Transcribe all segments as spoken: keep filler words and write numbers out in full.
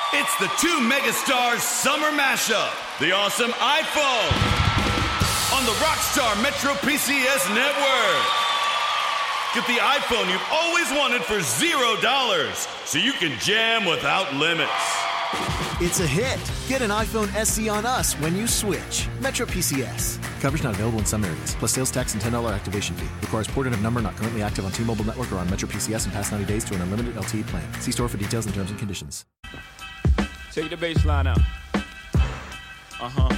It's the two megastars summer mashup, the awesome iPhone, on the Rockstar Metro P C S network. Get the iPhone you've always wanted for zero dollars, so you can jam without limits. It's a hit. Get an iPhone S E on us when you switch. Metro P C S. Coverage not available in some areas, plus sales tax and ten dollars activation fee. Requires port in of number not currently active on T-Mobile network or on Metro P C S in past ninety days to an unlimited L T E plan. See store for details and terms and conditions. Take the bass line out. Uh-huh.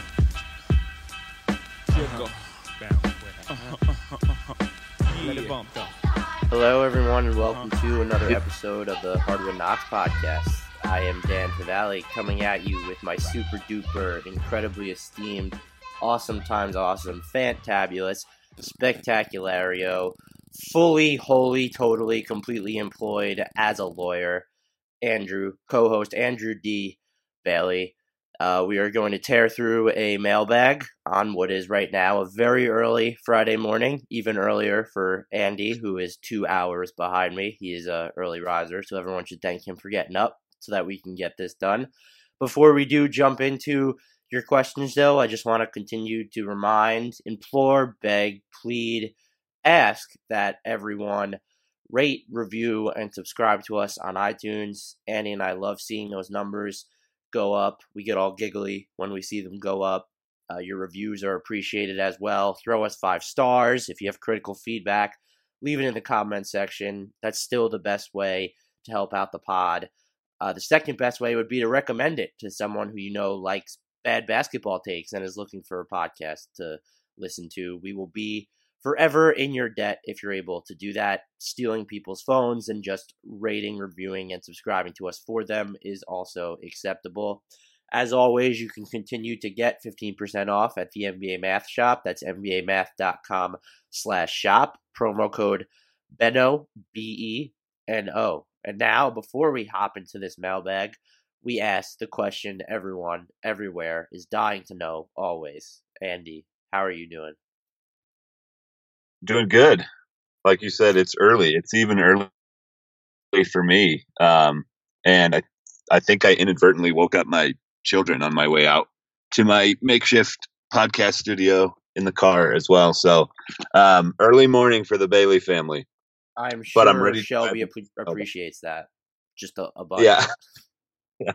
Here go. Uh-huh, uh-huh, uh-huh. Yeah. Let it bump, though. Hello, everyone, and welcome to another episode of the Hardwood Knocks podcast. I am Dan Tavalli, coming at you with my super duper, incredibly esteemed, awesome times awesome, fantabulous, spectaculario, fully, wholly, totally, completely employed as a lawyer, Andrew, co-host Andrew D. Bailey. Uh, we are going to tear through a mailbag on what is right now a very early Friday morning, even earlier for Andy, who is two hours behind me. He is an early riser, so everyone should thank him for getting up so that we can get this done. Before we do jump into your questions, though, I just want to continue to remind, implore, beg, plead, ask that everyone rate, review, and subscribe to us on iTunes. Andy and I love seeing those numbers go up. We get all giggly when we see them go up. Uh, your reviews are appreciated as well. Throw us five stars. If you have critical feedback, leave it in the comment section. That's still the best way to help out the pod. Uh, the second best way would be to recommend it to someone who you know likes bad basketball takes and is looking for a podcast to listen to. We will be forever in your debt if you're able to do that. Stealing people's phones and just rating, reviewing, and subscribing to us for them is also acceptable. As always, you can continue to get fifteen percent off at the N B A Math Shop. That's N B A math dot com slash shop. Promo code BENO, B E N O. And now, before we hop into this mailbag, we ask the question everyone, everywhere, is dying to know always. Andy, how are you doing? Doing good. Like you said, it's early. It's even early for me. Um, and I, I think I inadvertently woke up my children on my way out to my makeshift podcast studio in the car as well. So um, early morning for the Bailey family. I'm sure but I'm ready Shelby to... ap- appreciates okay. that. Just a, a bunch. Yeah. yeah.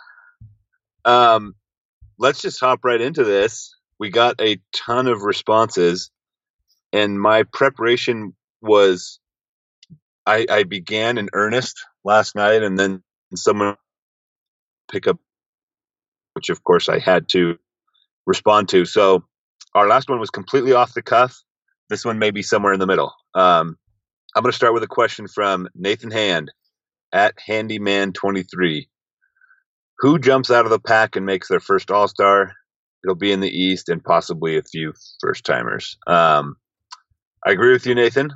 Um, let's just hop right into this. We got a ton of responses. And my preparation was, I, I began in earnest last night, and then someone pick up, which of course I had to respond to. So our last one was completely off the cuff. This one may be somewhere in the middle. Um, I'm going to start with a question from Nathan Hand at Handyman twenty-three. Who jumps out of the pack and makes their first All-Star? It'll be in the East and possibly a few first-timers. Um, I agree with you, Nathan.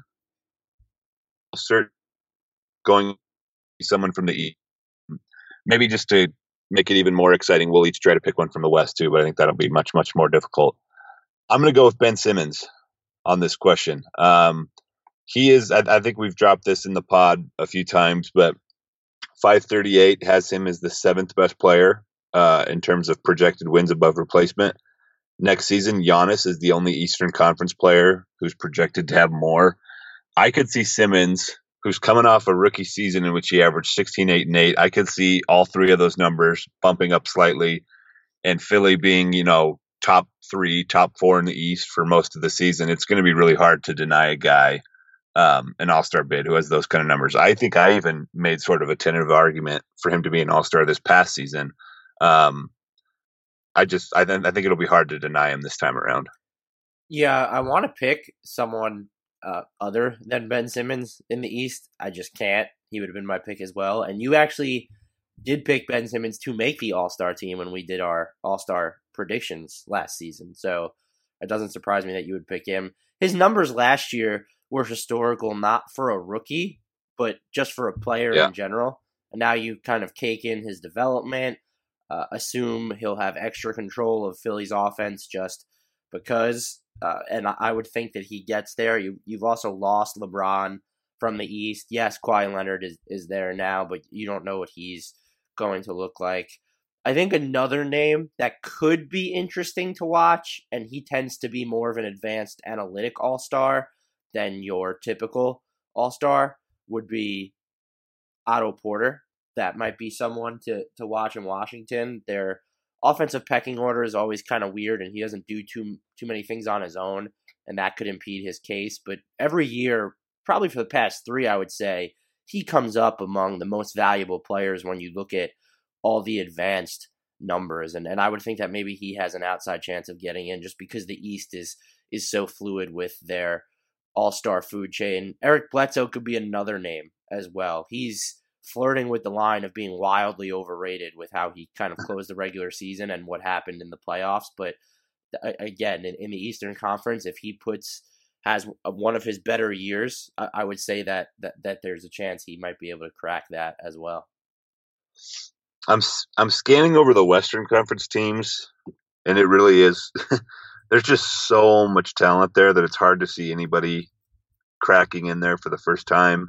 Cert going someone from the East. Maybe just to make it even more exciting, we'll each try to pick one from the West too, but I think that'll be much, much more difficult. I'm going to go with Ben Simmons on this question. Um, he is, I, I think we've dropped this in the pod a few times, but five thirty-eight has him as the seventh best player uh, in terms of projected wins above replacement. Next season, Giannis is the only Eastern Conference player who's projected to have more. I could see Simmons, who's coming off a rookie season in which he averaged sixteen, eight, and eight. I could see all three of those numbers bumping up slightly, and Philly being, you know, top three, top four in the East for most of the season. It's going to be really hard to deny a guy um, an All-Star bid who has those kind of numbers. I think I even made sort of a tentative argument for him to be an All-Star this past season. Um, I just, I, th- I think it'll be hard to deny him this time around. Yeah, I want to pick someone uh, other than Ben Simmons in the East. I just can't. He would have been my pick as well. And you actually did pick Ben Simmons to make the All-Star team when we did our All-Star predictions last season. So it doesn't surprise me that you would pick him. His numbers last year were historical, not for a rookie, but just for a player yeah. in general. And now you kind of cake in his development. Uh, assume he'll have extra control of Philly's offense just because, uh, and I would think that he gets there. You, you've also lost LeBron from the East. Yes, Kawhi Leonard is, is there now, but you don't know what he's going to look like. I think another name that could be interesting to watch, and he tends to be more of an advanced analytic all-star than your typical all-star, would be Otto Porter. That might be someone to, to watch in Washington. Their offensive pecking order is always kind of weird, and he doesn't do too too many things on his own, and that could impede his case. But every year, probably for the past three, I would say, he comes up among the most valuable players when you look at all the advanced numbers. And, and I would think that maybe he has an outside chance of getting in just because the East is is so fluid with their all-star food chain. Eric Bledsoe could be another name as well. He's flirting with the line of being wildly overrated with how he kind of closed the regular season and what happened in the playoffs. But again, in, in the Eastern Conference, if he puts has one of his better years, I, I would say that, that that there's a chance he might be able to crack that as well. I'm I'm scanning over the Western Conference teams, and it really is. There's just so much talent there that it's hard to see anybody cracking in there for the first time.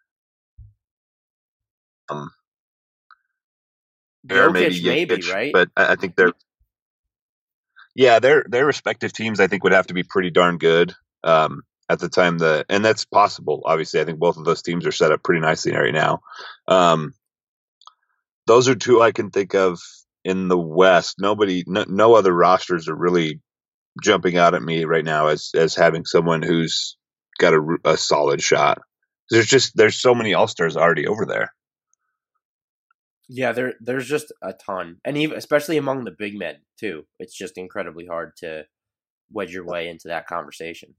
Um, Jokic, maybe, maybe Jokic, right? But I, I think they're, yeah, their their respective teams I think would have to be pretty darn good um, at the time that, and that's possible. Obviously, I think both of those teams are set up pretty nicely right now. Um, Those are two I can think of in the West. Nobody, no, no other rosters are really jumping out at me right now as as having someone who's got a, a solid shot. There's just there's so many all-stars already over there. Yeah, there there's just a ton, and even especially among the big men too. It's just incredibly hard to wedge your way into that conversation.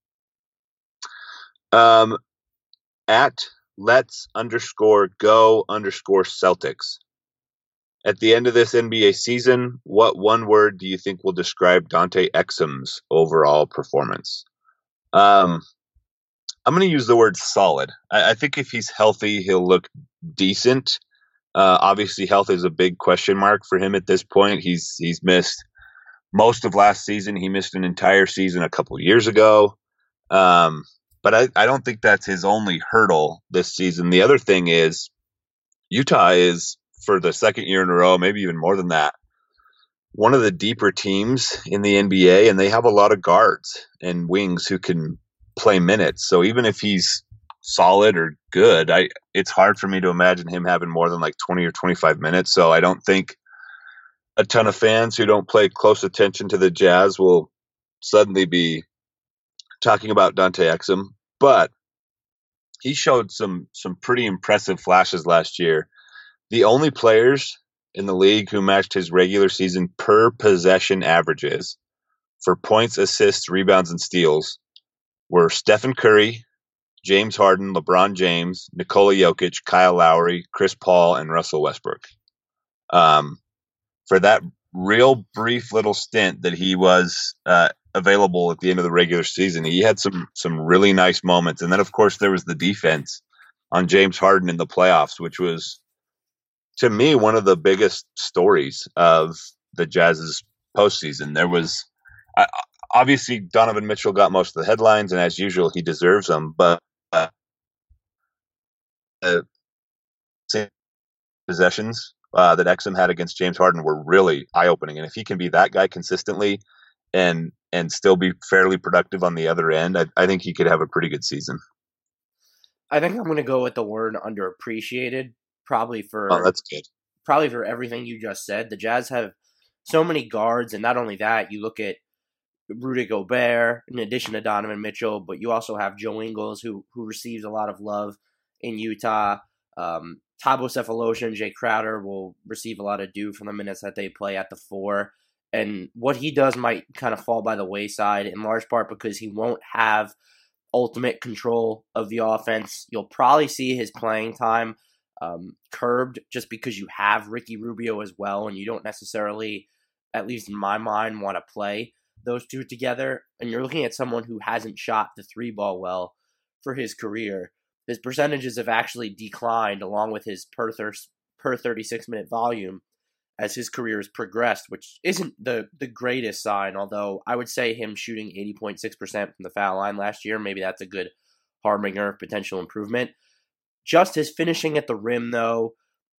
Um, at let's underscore go underscore Celtics. At the end of this N B A season, what one word do you think will describe Dante Exum's overall performance? Um, I'm going to use the word solid. I, I think if he's healthy, he'll look decent. Uh, obviously, health is a big question mark for him at this point. He's he's missed most of last season. He missed an entire season a couple years ago. Um, but I, I don't think that's his only hurdle this season. The other thing is Utah is, for the second year in a row, maybe even more than that, one of the deeper teams in the N B A, and they have a lot of guards and wings who can play minutes. So even if he's solid or good, I it's hard for me to imagine him having more than like twenty or twenty-five minutes. So I don't think a ton of fans who don't pay close attention to the Jazz will suddenly be talking about Dante Exum, but he showed some some pretty impressive flashes last year. The only players in the league who matched his regular season per possession averages for points, assists, rebounds, and steals were Stephen Curry, James Harden, LeBron James, Nikola Jokic, Kyle Lowry, Chris Paul, and Russell Westbrook. Um, for that real brief little stint that he was uh, available at the end of the regular season, he had some some really nice moments. And then, of course, there was the defense on James Harden in the playoffs, which was, to me, one of the biggest stories of the Jazz's postseason. There was uh, obviously Donovan Mitchell got most of the headlines, and as usual, he deserves them. But uh, uh, possessions uh, that Exum had against James Harden were really eye-opening. And if he can be that guy consistently and and still be fairly productive on the other end, I, I think he could have a pretty good season. I think I'm going to go with the word underappreciated. Probably for oh, that's good. Probably for everything you just said. The Jazz have so many guards, and not only that, you look at Rudy Gobert in addition to Donovan Mitchell, but you also have Joe Ingles, who who receives a lot of love in Utah. Um, Thabo Sefolosha and Jay Crowder will receive a lot of due from the minutes that they play at the four. And what he does might kind of fall by the wayside, in large part because he won't have ultimate control of the offense. You'll probably see his playing time Um, curbed just because you have Ricky Rubio as well, and you don't necessarily, at least in my mind, want to play those two together. And you're looking at someone who hasn't shot the three ball well for his career. His percentages have actually declined along with his per thir- per thirty-six minute volume as his career has progressed, which isn't the, the greatest sign, although I would say him shooting eighty point six percent from the foul line last year, maybe that's a good harbinger of potential improvement. Just his finishing at the rim, though,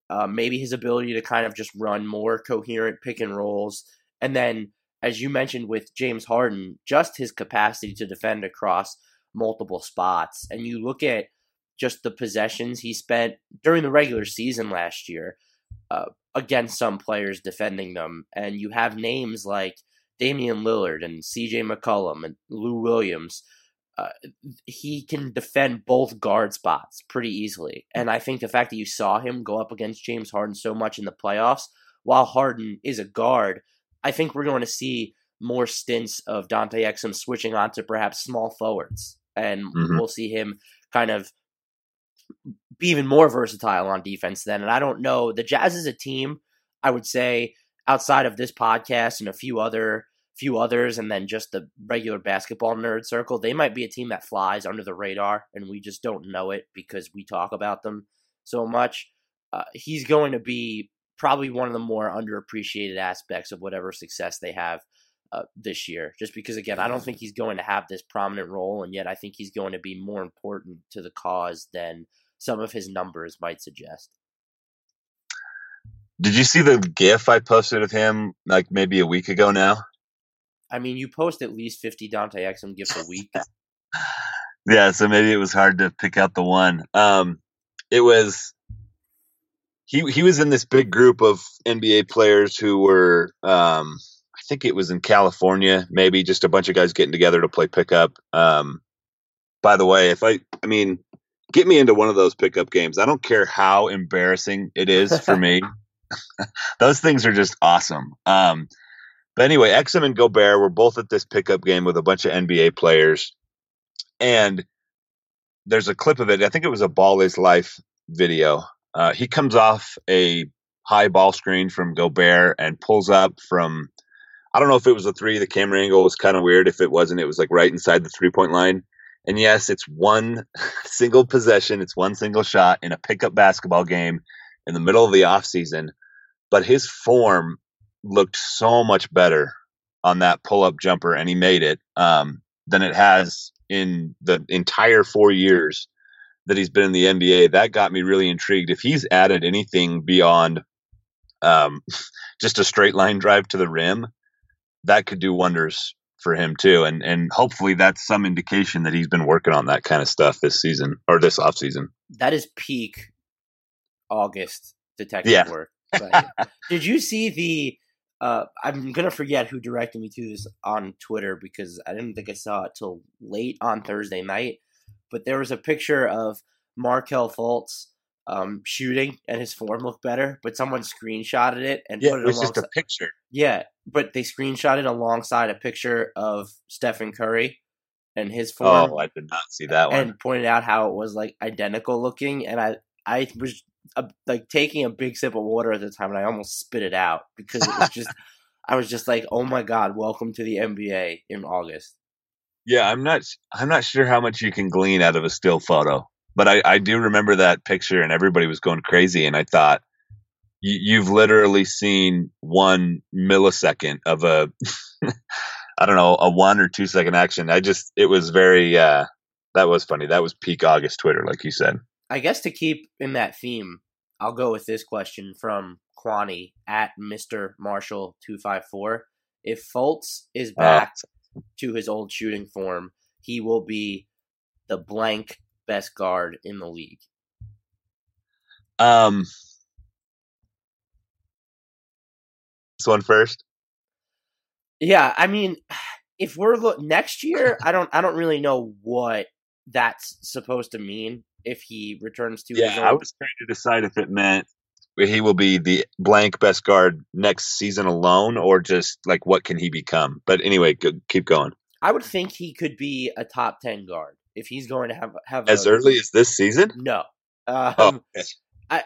Uh, maybe his ability to kind of just run more coherent pick and rolls. And then, as you mentioned with James Harden, just his capacity to defend across multiple spots. And you look at just the possessions he spent during the regular season last year uh, against some players defending them. And you have names like Damian Lillard and C J McCollum and Lou Williams. Uh, he can defend both guard spots pretty easily. And I think the fact that you saw him go up against James Harden so much in the playoffs, while Harden is a guard, I think we're going to see more stints of Dante Exum switching on to perhaps small forwards. And mm-hmm. we'll see him kind of be even more versatile on defense then. And I don't know, the Jazz is a team, I would say, outside of this podcast and a few other few others, and then just the regular basketball nerd circle, they might be a team that flies under the radar, and we just don't know it because we talk about them so much. Uh, he's going to be probably one of the more underappreciated aspects of whatever success they have uh, this year, just because, again, I don't think he's going to have this prominent role, and yet I think he's going to be more important to the cause than some of his numbers might suggest. Did you see the GIF I posted of him like maybe a week ago now? I mean, you post at least fifty Dante Exum gifts a week. Yeah, so maybe it was hard to pick out the one. Um, it was he he was in this big group of N B A players who were, um, I think it was in California, maybe just a bunch of guys getting together to play pickup. Um, by the way, if I, I mean, get me into one of those pickup games. I don't care how embarrassing it is for me. Those things are just awesome. Um, But anyway, Exum and Gobert were both at this pickup game with a bunch of N B A players. And there's a clip of it. I think it was a Ball is Life video. Uh, he comes off a high ball screen from Gobert and pulls up from, I don't know if it was a three. The camera angle was kind of weird. If it wasn't, it was like right inside the three-point line. And yes, it's one single possession. It's one single shot in a pickup basketball game in the middle of the offseason. But his form looked so much better on that pull-up jumper, and he made it, um, than it has in the entire four years that he's been in the N B A. That got me really intrigued. If he's added anything beyond um, just a straight line drive to the rim, that could do wonders for him too. And and hopefully that's some indication that he's been working on that kind of stuff this season or this off season. That is peak August detective yeah. work. But did you see the Uh, I'm going to forget who directed me to this on Twitter because I didn't think I saw it till late on Thursday night. But there was a picture of Markelle Fultz um, shooting and his form looked better, but someone screenshotted it and yeah, put it, it was alongside. just a picture. Yeah, but they screenshotted alongside a picture of Stephen Curry and his form. Oh, I did not see that one. And pointed out how it was like identical looking, and I I was uh, like taking a big sip of water at the time, and I almost spit it out because it was just I was just like, oh my god, welcome to the N B A in August. Yeah, I'm not I'm not sure how much you can glean out of a still photo, but I, I do remember that picture, and everybody was going crazy, and I thought, you've literally seen one millisecond of a, I don't know, a one or two second action. I just, it was very, uh, that was funny. That was peak August Twitter, like you said. I guess to keep in that theme, I'll go with this question from Kwani at Mister Marshall two five four. If Fultz is back uh, to his old shooting form, he will be the blank best guard in the league. Um, this one first. Yeah, I mean, if we're look next year, I don't, I don't really know what that's supposed to mean if he returns to. Yeah, his own... I was trying to decide if it meant he will be the blank best guard next season alone, or just like what can he become. But anyway, good, keep going. I would think he could be a top ten guard if he's going to have have as a, early as this season. No, um, oh, okay. I.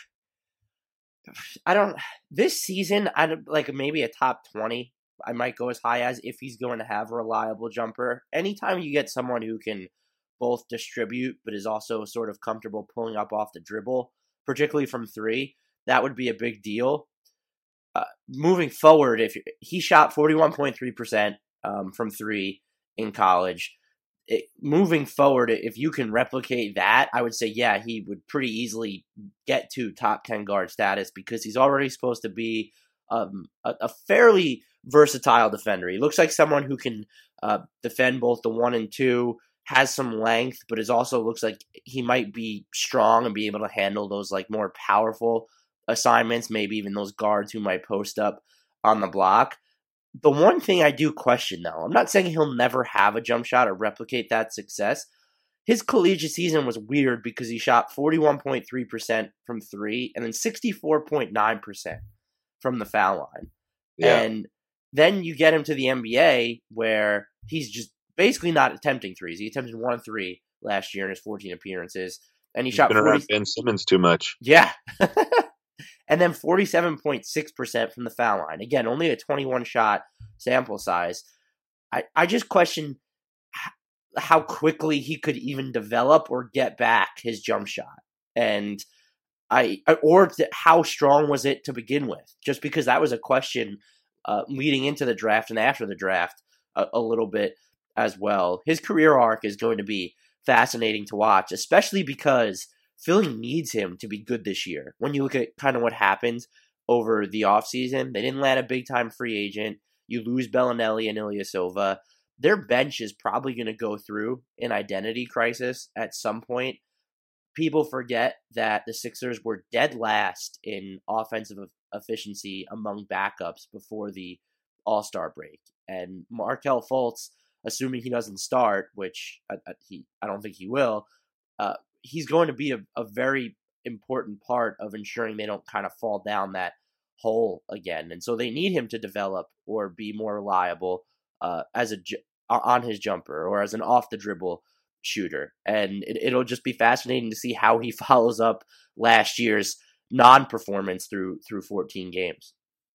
I don't. This season, I don't like maybe a top twenty. I might go as high as if he's going to have a reliable jumper. Anytime you get someone who can both distribute but is also sort of comfortable pulling up off the dribble, particularly from three, that would be a big deal. Uh, moving forward, if he shot forty-one point three percent um, from three in college, it, moving forward, if you can replicate that, I would say, yeah, he would pretty easily get to top ten guard status because he's already supposed to be um, a, a fairly versatile defender. He looks like someone who can uh, defend both the one and two, has some length, but is also looks like he might be strong and be able to handle those like more powerful assignments, maybe even those guards who might post up on the block. The one thing I do question, though, I'm not saying he'll never have a jump shot or replicate that success. His collegiate season was weird because he shot forty-one point three percent from three and then sixty-four point nine percent from the foul line. Yeah. And then you get him to the N B A where he's just basically not attempting threes. He attempted one three last year in his fourteen appearances, and he He's shot been forty around Ben Simmons too much. Yeah. And then forty-seven point six percent from the foul line. Again, only a twenty-one shot sample size. I, I just question how quickly he could even develop or get back his jump shot. And I or how strong was it to begin with? Just because that was a question uh, leading into the draft and after the draft a, a little bit as well. His career arc is going to be fascinating to watch, especially because Philly needs him to be good this year. When you look at kind of what happened over the offseason, they didn't land a big-time free agent. You lose Bellinelli and Ilyasova. Their bench is probably going to go through an identity crisis at some point. People forget that the Sixers were dead last in offensive efficiency among backups before the All-Star break. And Markelle Fultz, assuming he doesn't start, which I, I, he, I don't think he will, uh, he's going to be a, a very important part of ensuring they don't kind of fall down that hole again. And so they need him to develop or be more reliable uh, as a on his jumper or as an off the dribble shooter. And it, it'll just be fascinating to see how he follows up last year's non-performance through through fourteen games.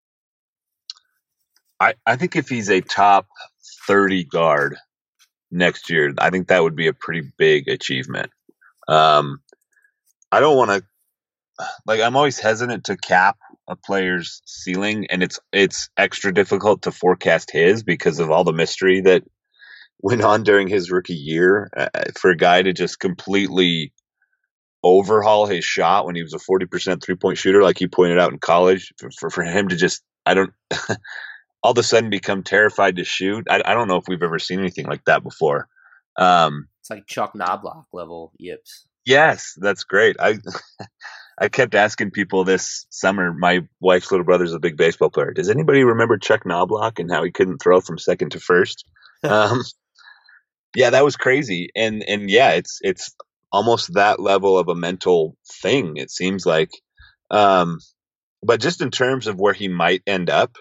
I, I think if he's a top thirty guard next year, I think that would be a pretty big achievement. Um, I don't want to, like, I'm always hesitant to cap a player's ceiling, and it's it's extra difficult to forecast his because of all the mystery that went on during his rookie year. Uh, for a guy to just completely overhaul his shot when he was a forty percent three-point shooter, like you pointed out in college, for, for, for him to just, I don't, all of a sudden become terrified to shoot. I, I don't know if we've ever seen anything like that before. Um, It's like Chuck Knobloch level yips. Yes, that's great. I I kept asking people this summer. My wife's little brother's a big baseball player. Does anybody remember Chuck Knobloch and how he couldn't throw from second to first? um, yeah, that was crazy. And and yeah, it's it's almost that level of a mental thing. It seems like, um, but just in terms of where he might end up.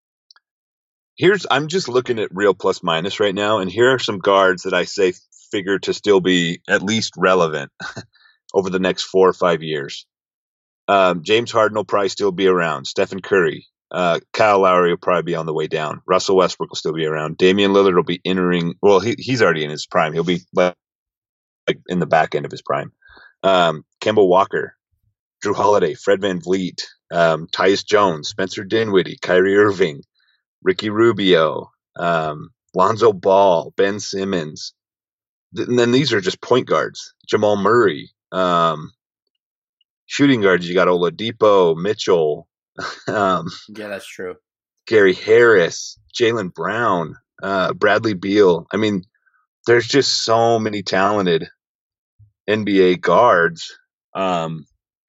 Here's I'm just looking at real plus minus right now, and here are some guards that I say figure to still be at least relevant over the next four or five years. Um, James Harden will probably still be around. Stephen Curry, uh, Kyle Lowry will probably be on the way down. Russell Westbrook will still be around. Damian Lillard will be entering. Well, he, he's already in his prime. He'll be like, like in the back end of his prime. Um, Kemba Walker, Drew Holiday, Fred VanVleet, um, Tyus Jones, Spencer Dinwiddie, Kyrie Irving, Ricky Rubio, um, Lonzo Ball, Ben Simmons. And then these are just point guards. Jamal Murray. Um, shooting guards, you got Oladipo, Mitchell. um, yeah, that's true. Gary Harris, Jaylen Brown, uh, Bradley Beal. I mean, there's just so many talented N B A guards. Um,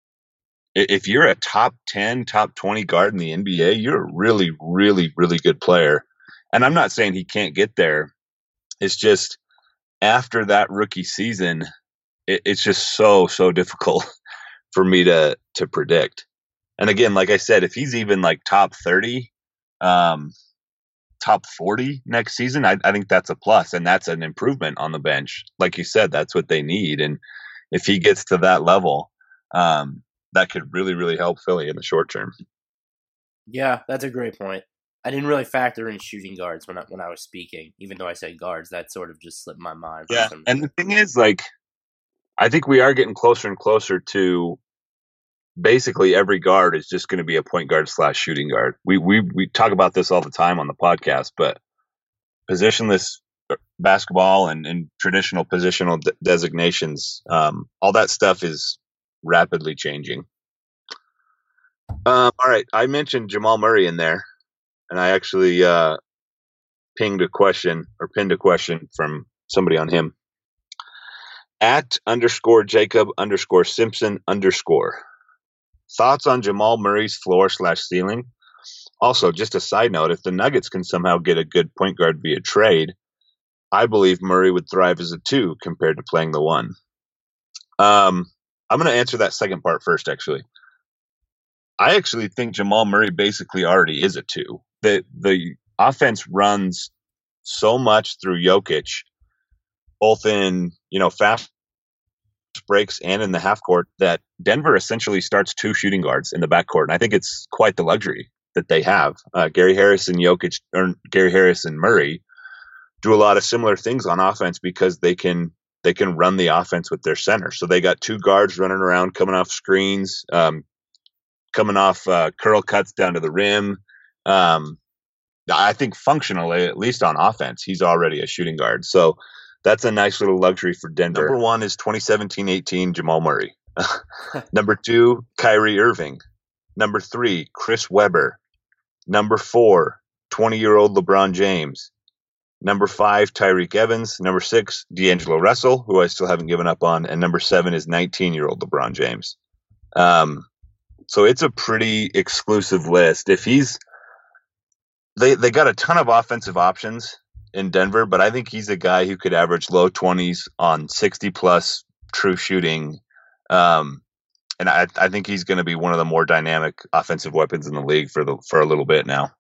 if you're a top ten, top twenty guard in the N B A, you're a really, really, really good player. And I'm not saying he can't get there. It's just after that rookie season, it, it's just so, so difficult for me to, to predict. And again, like I said, if he's even like top thirty, um, top forty next season, I, I think that's a plus, and that's an improvement on the bench. Like you said, that's what they need. And if he gets to that level, um, that could really, really help Philly in the short term. Yeah, that's a great point. I didn't really factor in shooting guards when I, when I was speaking, even though I said guards. That sort of just slipped my mind. Yeah, some... and the thing is, like, I think we are getting closer and closer to basically every guard is just going to be a point guard slash shooting guard. We we we talk about this all the time on the podcast, but positionless basketball and, and traditional positional de- designations, um, all that stuff is rapidly changing. Um, all right, I mentioned Jamal Murray in there, and I actually uh, pinged a question or pinned a question from somebody on him. At underscore Jacob underscore Simpson underscore. Thoughts on Jamal Murray's floor slash ceiling? Also, just a side note, if the Nuggets can somehow get a good point guard via trade, I believe Murray would thrive as a two compared to playing the one. Um, I'm going to answer that second part first, actually. I actually think Jamal Murray basically already is a two. The the offense runs so much through Jokic, both in, you know, fast breaks and in the half court, that Denver essentially starts two shooting guards in the backcourt. And I think it's quite the luxury that they have. Uh, Gary Harris and Jokic, or Gary Harris and Murray do a lot of similar things on offense because they can they can run the offense with their center. So they got two guards running around, coming off screens, um, coming off uh, curl cuts down to the rim. Um, I think functionally, at least on offense, he's already a shooting guard. So that's a nice little luxury for Denver. Number one is twenty seventeen eighteen Jamal Murray. Number two, Kyrie Irving. Number three, Chris Webber. Number four, twenty-year-old LeBron James. Number five, Tyreek Evans. Number six, D'Angelo Russell, who I still haven't given up on. And number seven is nineteen-year-old LeBron James. Um, so it's a pretty exclusive list. If he's they they got a ton of offensive options in Denver, but I think he's a guy who could average low twenties on sixty plus true shooting. Um, and I, I think he's going to be one of the more dynamic offensive weapons in the league for the for a little bit now.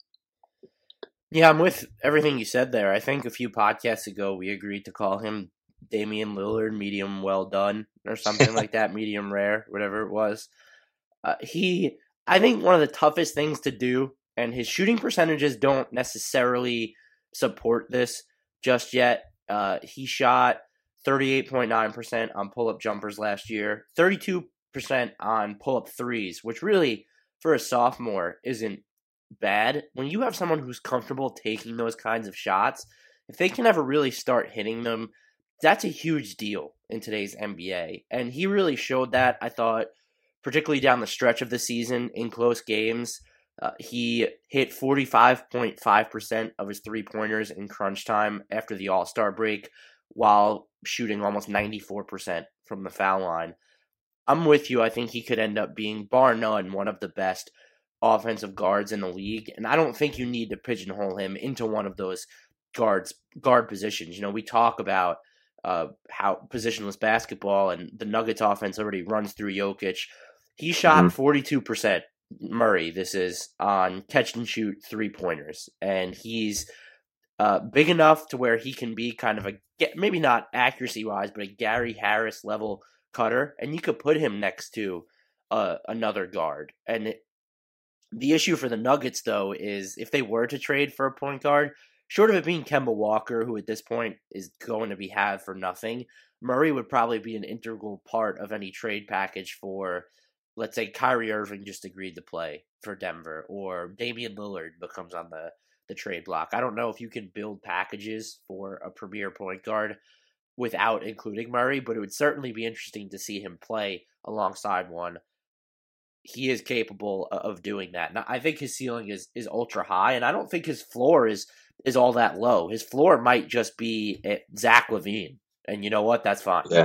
Yeah, I'm with everything you said there. I think a few podcasts ago we agreed to call him Damian Lillard, medium well done, or something like that, medium rare, whatever it was. Uh, he, I think one of the toughest things to do, and his shooting percentages don't necessarily support this just yet. Uh, he shot thirty-eight point nine percent on pull-up jumpers last year, thirty-two percent on pull-up threes, which really, for a sophomore, isn't bad. When you have someone who's comfortable taking those kinds of shots, if they can ever really start hitting them, that's a huge deal in today's N B A. And he really showed that, I thought, particularly down the stretch of the season in close games. Uh, he hit forty-five point five percent of his three-pointers in crunch time after the All-Star break, while shooting almost ninety-four percent from the foul line. I'm with you. I think he could end up being, bar none, one of the best offensive guards in the league, and I don't think you need to pigeonhole him into one of those guards guard positions. You know, we talk about uh, how positionless basketball, and the Nuggets offense already runs through Jokic. He shot mm-hmm. forty-two percent, Murray, this is, on catch and shoot three-pointers, and he's uh, big enough to where he can be kind of a, maybe not accuracy-wise, but a Gary Harris level cutter, and you could put him next to uh, another guard. And it, the issue for the Nuggets, though, is if they were to trade for a point guard, short of it being Kemba Walker, who at this point is going to be had for nothing, Murray would probably be an integral part of any trade package for, let's say, Kyrie Irving just agreed to play for Denver, or Damian Lillard becomes on the, the trade block. I don't know if you can build packages for a premier point guard without including Murray, but it would certainly be interesting to see him play alongside one. He is capable of doing that. Now, I think his ceiling is, is ultra high, and I don't think his floor is, is all that low. His floor might just be Zach LaVine, and you know what? That's fine. Yeah.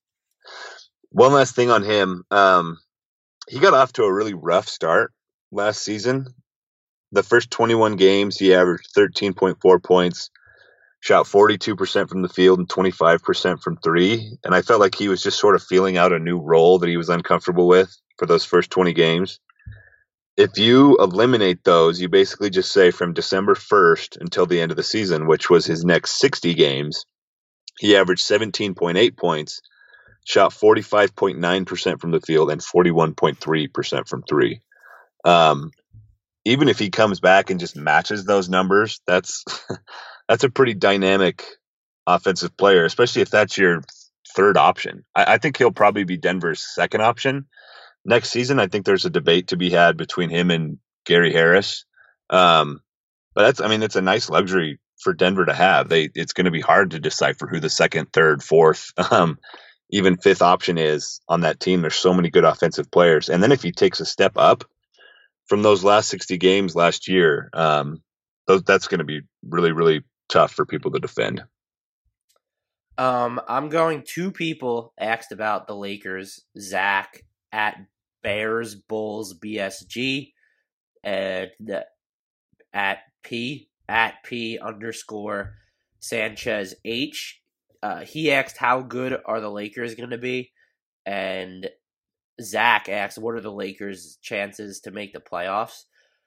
One last thing on him. Um, he got off to a really rough start last season. The first twenty-one games, he averaged thirteen point four points, shot forty-two percent from the field and twenty-five percent from three. And I felt like he was just sort of feeling out a new role that he was uncomfortable with for those first twenty games. If you eliminate those, you basically just say from December first until the end of the season, which was his next sixty games, he averaged seventeen point eight points, shot forty-five point nine percent from the field and forty-one point three percent from three. Um, even if he comes back and just matches those numbers, that's that's a pretty dynamic offensive player, especially if that's your third option. I, I think he'll probably be Denver's second option next season. I think there's a debate to be had between him and Gary Harris. Um, but that's, I mean, it's a nice luxury for Denver to have. They it's going to be hard to decipher who the second, third, fourth, um, even fifth option is on that team. There's so many good offensive players. And then if he takes a step up from those last sixty games last year, um, those, that's going to be really, really tough for people to defend. Um, I'm going two people asked about the Lakers, Zach at Bears Bulls B S G, and the, at P, at P underscore Sanchez H. Uh, he asked how good are the Lakers going to be, and Zach asked what are the Lakers' chances to make the playoffs.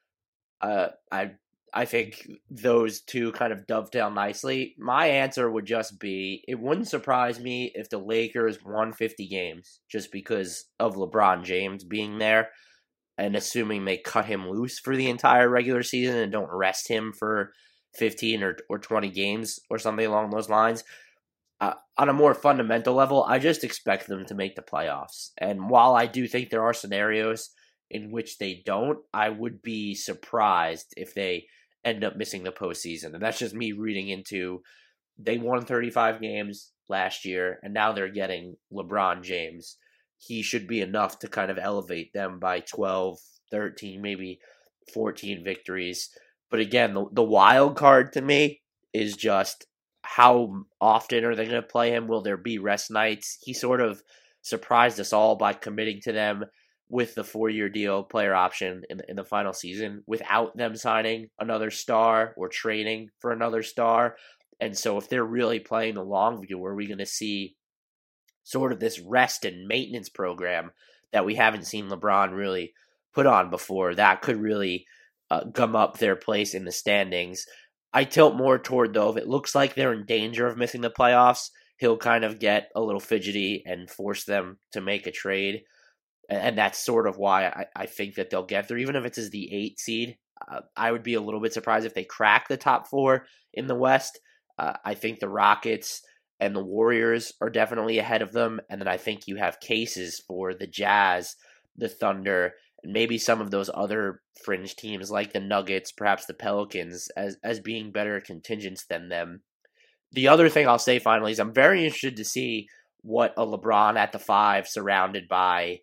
Uh, I I think those two kind of dovetail nicely. My answer would just be, it wouldn't surprise me if the Lakers won fifty games just because of LeBron James being there, and assuming they cut him loose for the entire regular season and don't rest him for fifteen or, or twenty games or something along those lines. Uh, on a more fundamental level, I just expect them to make the playoffs. And while I do think there are scenarios in which they don't, I would be surprised if they end up missing the postseason. And that's just me reading into, they won thirty-five games last year, and now they're getting LeBron James. He should be enough to kind of elevate them by twelve, thirteen, maybe fourteen victories. But again, the, the wild card to me is just, how often are they going to play him? Will there be rest nights? He sort of surprised us all by committing to them with the four-year deal player option in, in the final season without them signing another star or trading for another star. And so if they're really playing the long view, are we going to see sort of this rest and maintenance program that we haven't seen LeBron really put on before? That could really uh, gum up their place in the standings. I tilt more toward, though, if it looks like they're in danger of missing the playoffs, he'll kind of get a little fidgety and force them to make a trade. And that's sort of why I, I think that they'll get there. Even if it's as the eight seed, uh, I would be a little bit surprised if they crack the top four in the West. Uh, I think the Rockets and the Warriors are definitely ahead of them. And then I think you have cases for the Jazz, the Thunder, and maybe some of those other fringe teams like the Nuggets, perhaps the Pelicans, as, as being better contingents than them. The other thing I'll say finally is I'm very interested to see what a LeBron at the five surrounded by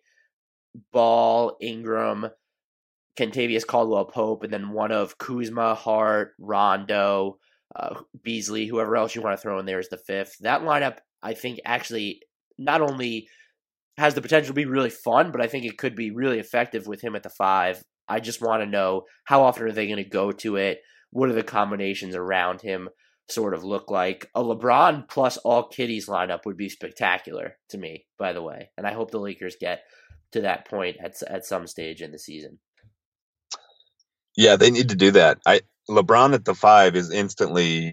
Ball, Ingram, Kentavious Caldwell-Pope, and then one of Kuzma, Hart, Rondo, uh, Beasley, whoever else you want to throw in there is the fifth. That lineup, I think, actually not only has the potential to be really fun, but I think it could be really effective with him at the five. I just want to know, how often are they going to go to it? What are the combinations around him sort of look like? A LeBron plus all kiddies lineup would be spectacular to me, by the way. And I hope the Lakers get to that point at at some stage in the season. Yeah, they need to do that. I LeBron at the five is instantly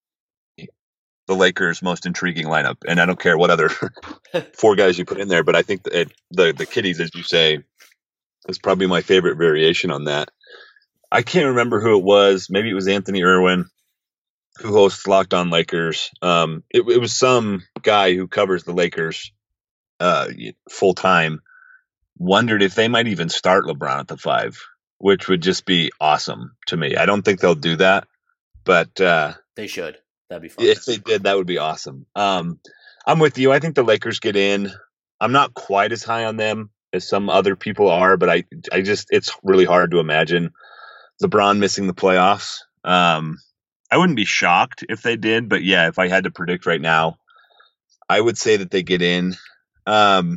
the Lakers' most intriguing lineup, and I don't care what other four guys you put in there, but I think that the the kiddies, as you say, is probably my favorite variation on that. I can't remember who it was. Maybe it was Anthony Irwin, who hosts Locked On Lakers. Um, it, it was some guy who covers the Lakers uh, full time. Wondered if they might even start LeBron at the five, which would just be awesome to me. I don't think they'll do that, but uh, they should. That'd be fun. If they did, that would be awesome. Um, I'm with you. I think the Lakers get in. I'm not quite as high on them as some other people are, but I, I just, it's really hard to imagine LeBron missing the playoffs. Um, I wouldn't be shocked if they did, but yeah, if I had to predict right now, I would say that they get in. Um,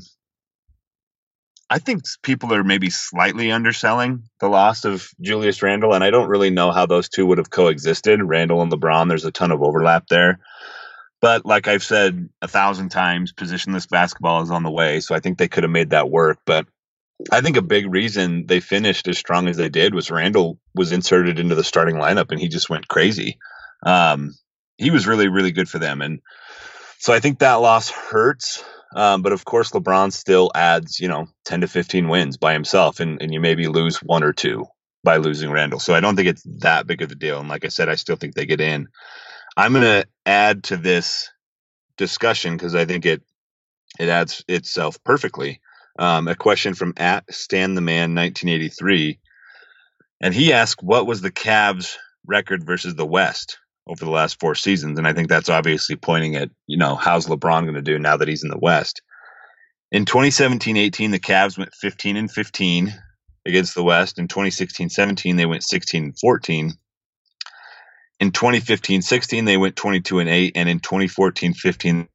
I think people are maybe slightly underselling the loss of Julius Randle, and I don't really know how those two would have coexisted. Randle and LeBron, there's a ton of overlap there. But like I've said a thousand times, positionless basketball is on the way, so I think they could have made that work. But I think a big reason they finished as strong as they did was Randle was inserted into the starting lineup, and he just went crazy. Um, he was really, really good for them. And so I think that loss hurts. Um, but of course, LeBron still adds, you know, ten to fifteen wins by himself, and, and you maybe lose one or two by losing Randle. So I don't think it's that big of a deal. And like I said, I still think they get in. I'm going to add to this discussion because I think it it adds itself perfectly. Um, a question from at Stan the Man nineteen eighty-three, and he asked, "What was the Cavs' record versus the West over the last four seasons. And I think that's obviously pointing at, you know, how's LeBron going to do now that he's in the West? In twenty seventeen eighteen, the Cavs went fifteen and fifteen against the West. In twenty sixteen seventeen, they went sixteen and fourteen. In twenty fifteen sixteen, they went twenty-two and eight. And in twenty fourteen fifteen,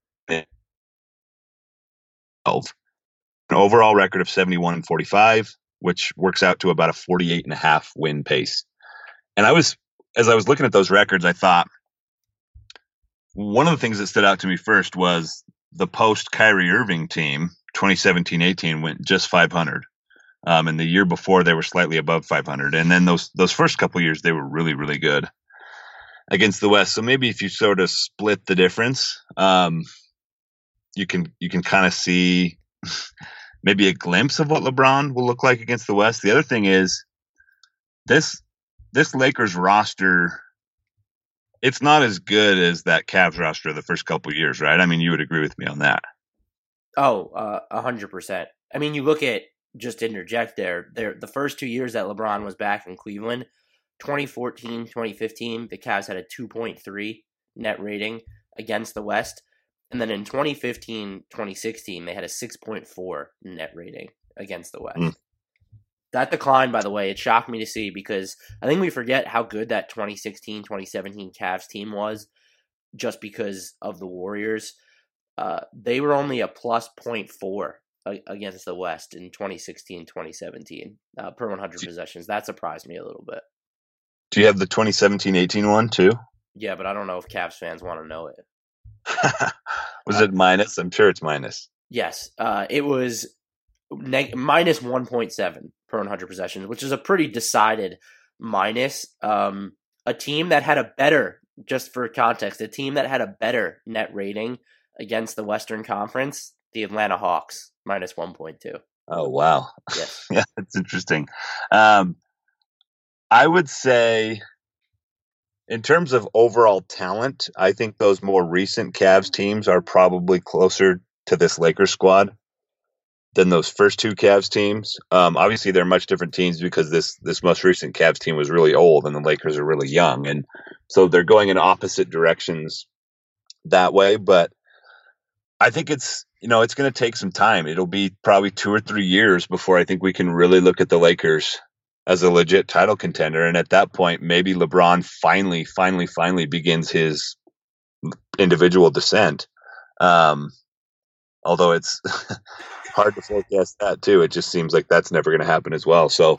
twelve. An overall record of seventy-one and forty-five, which works out to about a forty-eight and a half win pace. And I was, as I was looking at those records, I thought one of the things that stood out to me first was the post Kyrie Irving team, twenty seventeen eighteen, went just five hundred. Um, and the year before they were slightly above five hundred. And then those, those first couple of years, they were really, really good against the West. So maybe if you sort of split the difference, um, you can, you can kind of see maybe a glimpse of what LeBron will look like against the West. The other thing is this, this Lakers roster, it's not as good as that Cavs roster the first couple of years, right? I mean, you would agree with me on that. Oh, uh, a hundred percent. I mean, you look at, just interject there, there, the first two years that LeBron was back in Cleveland, twenty fourteen, twenty fifteen, the Cavs had a two point three net rating against the West. And then in twenty fifteen, twenty sixteen, they had a six point four net rating against the West. Mm. That decline, by the way, it shocked me to see because I think we forget how good that twenty sixteen, twenty seventeen Cavs team was just because of the Warriors. Uh, they were only a plus zero point four against the West in twenty sixteen, twenty seventeen uh, per one hundred possessions. That surprised me a little bit. Do you have the twenty seventeen eighteen one too? Yeah, but I don't know if Cavs fans want to know it. Was uh, it minus? I'm sure it's minus. Yes. Uh, it was neg- minus one point seven per one hundred possessions, which is a pretty decided minus. Um, a team that had a better, just for context, a team that had a better net rating against the Western Conference, the Atlanta Hawks, minus one point two. Oh, wow. Yes. Yeah, that's interesting. Um, I would say, in terms of overall talent, I think those more recent Cavs teams are probably closer to this Lakers squad than those first two Cavs teams. Um, obviously, they're much different teams because this this most recent Cavs team was really old and the Lakers are really young. And so they're going in opposite directions that way. But I think it's, you know, it's going to take some time. It'll be probably two or three years before I think we can really look at the Lakers as a legit title contender. And at that point, maybe LeBron finally, finally, finally begins his individual descent. Um, although it's hard to forecast that too. It just seems like that's never going to happen as well. So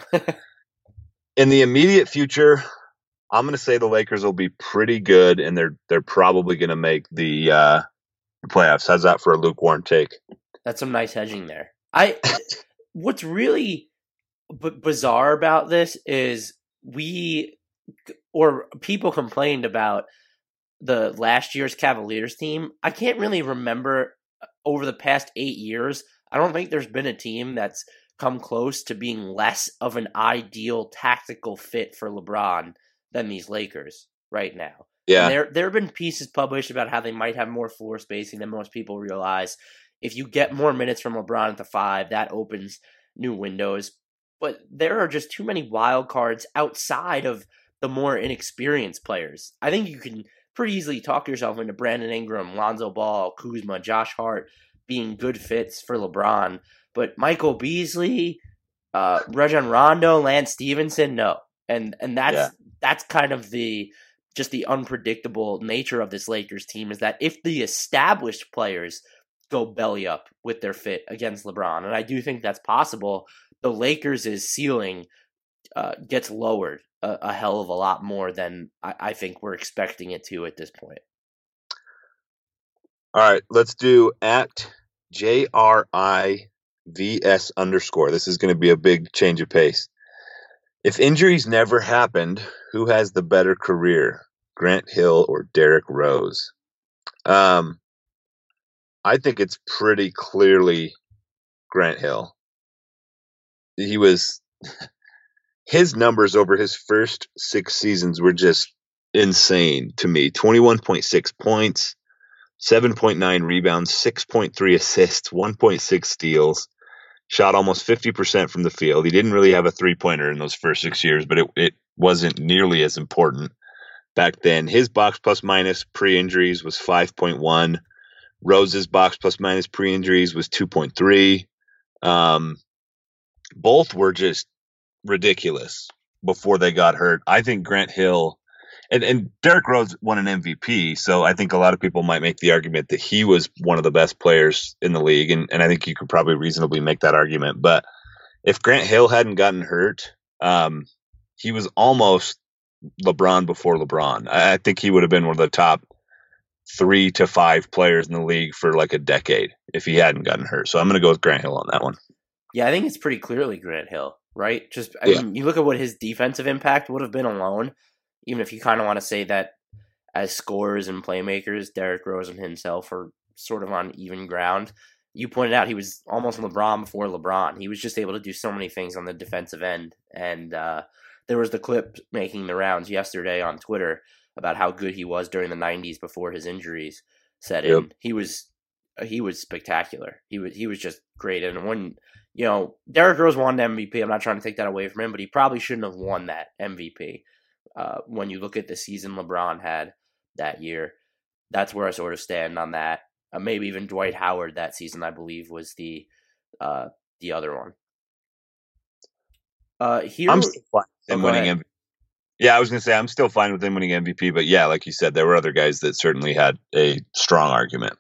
in the immediate future, I'm going to say the Lakers will be pretty good and they're, they're probably going to make the, uh, playoffs. How's that for a lukewarm take? That's some nice hedging there. I, what's really b- bizarre about this is we, or people complained about the last year's Cavaliers team. I can't really remember over the past eight years. I don't think there's been a team that's come close to being less of an ideal tactical fit for LeBron than these Lakers right now. Yeah. And there there have been pieces published about how they might have more floor spacing than most people realize. If you get more minutes from LeBron at the five, that opens new windows. But there are just too many wild cards outside of the more inexperienced players. I think you can pretty easily talk yourself into Brandon Ingram, Lonzo Ball, Kuzma, Josh Hart being good fits for LeBron. But Michael Beasley, uh, Rajon Rondo, Lance Stevenson, no. And and that's yeah. that's kind of the just the unpredictable nature of this Lakers team is that if the established players go belly up with their fit against LeBron, and I do think that's possible, the Lakers' ceiling uh, gets lowered a, a hell of a lot more than I, I think we're expecting it to at this point. All right, let's do at J R I V S underscore. This is going to be a big change of pace. If injuries never happened, who has the better career, Grant Hill or Derrick Rose? Um, I think it's pretty clearly Grant Hill. He was his numbers over his first six seasons were just insane to me. twenty-one point six points, seven point nine rebounds, six point three assists, one point six steals. Shot almost fifty percent from the field. He didn't really have a three-pointer in those first six years, but it, it wasn't nearly as important back then. His box plus minus pre-injuries was five point one. Rose's box plus minus pre-injuries was two point three. Um, both were just ridiculous before they got hurt. I think Grant Hill and, and Derrick Rose won an M V P, so I think a lot of people might make the argument that he was one of the best players in the league, and, and I think you could probably reasonably make that argument. But if Grant Hill hadn't gotten hurt, um, he was almost LeBron before LeBron. I, I think he would have been one of the top three to five players in the league for like a decade if he hadn't gotten hurt. So I'm going to go with Grant Hill on that one. Yeah, I think it's pretty clearly Grant Hill, right? Just I Yeah. mean, you look at what his defensive impact would have been alone, even if you kind of want to say that as scorers and playmakers, Derrick Rose and himself are sort of on even ground. You pointed out he was almost LeBron before LeBron. He was just able to do so many things on the defensive end. And uh, there was the clip making the rounds yesterday on Twitter about how good he was during the nineties before his injuries set in. Yep. He was he was spectacular. He was he was just great. And when you know Derrick Rose won the M V P, I'm not trying to take that away from him, but he probably shouldn't have won that M V P. Uh, when you look at the season LeBron had that year, that's where I sort of stand on that. Uh, maybe even Dwight Howard that season, I believe, was the uh, the other one. Uh, here, I'm still fine with him Oh, go winning ahead. M V P. Yeah, I was going to say I'm still fine with him winning M V P, but yeah, like you said, there were other guys that certainly had a strong argument.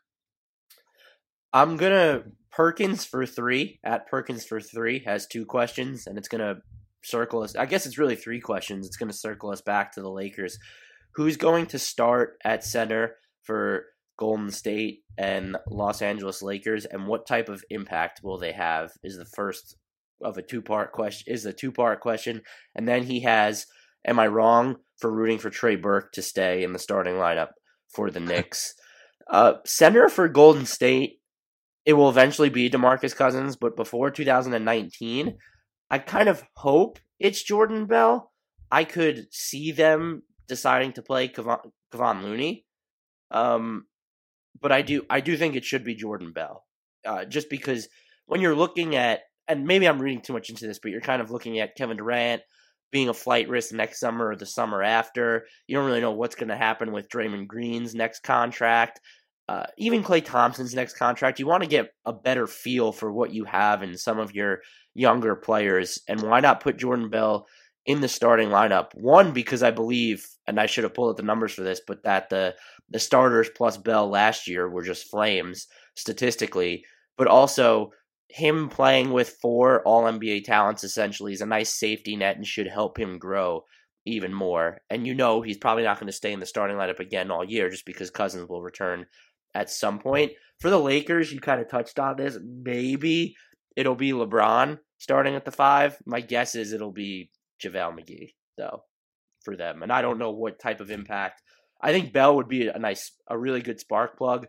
I'm gonna Perkins for three at Perkins for three has two questions, and it's gonna circle us. I guess it's really three questions. It's gonna circle us back to the Lakers. Who's going to start at center for Golden State and Los Angeles Lakers, and what type of impact will they have? Is the first of a two part question. Is the two part question, and then he has. Am I wrong for rooting for Trey Burke to stay in the starting lineup for the Knicks? uh, center for Golden State. It will eventually be DeMarcus Cousins, but before two thousand nineteen, I kind of hope it's Jordan Bell. I could see them deciding to play Kevon, Kevon Looney, um, but I do I do think it should be Jordan Bell, uh, just because when you're looking at, and maybe I'm reading too much into this, but you're kind of looking at Kevin Durant being a flight risk next summer or the summer after. You don't really know what's going to happen with Draymond Green's next contract. Uh, even Klay Thompson's next contract, you want to get a better feel for what you have in some of your younger players. And why not put Jordan Bell in the starting lineup? One, because I believe, and I should have pulled up the numbers for this, but that the, the starters plus Bell last year were just flames statistically. But also, him playing with four all N B A talents essentially is a nice safety net and should help him grow even more. And you know he's probably not going to stay in the starting lineup again all year just because Cousins will return at some point. For the Lakers, you kind of touched on this. Maybe it'll be LeBron starting at the five. My guess is it'll be JaVale McGee, though, for them. And I don't know what type of impact. I think Bell would be a nice, a really good spark plug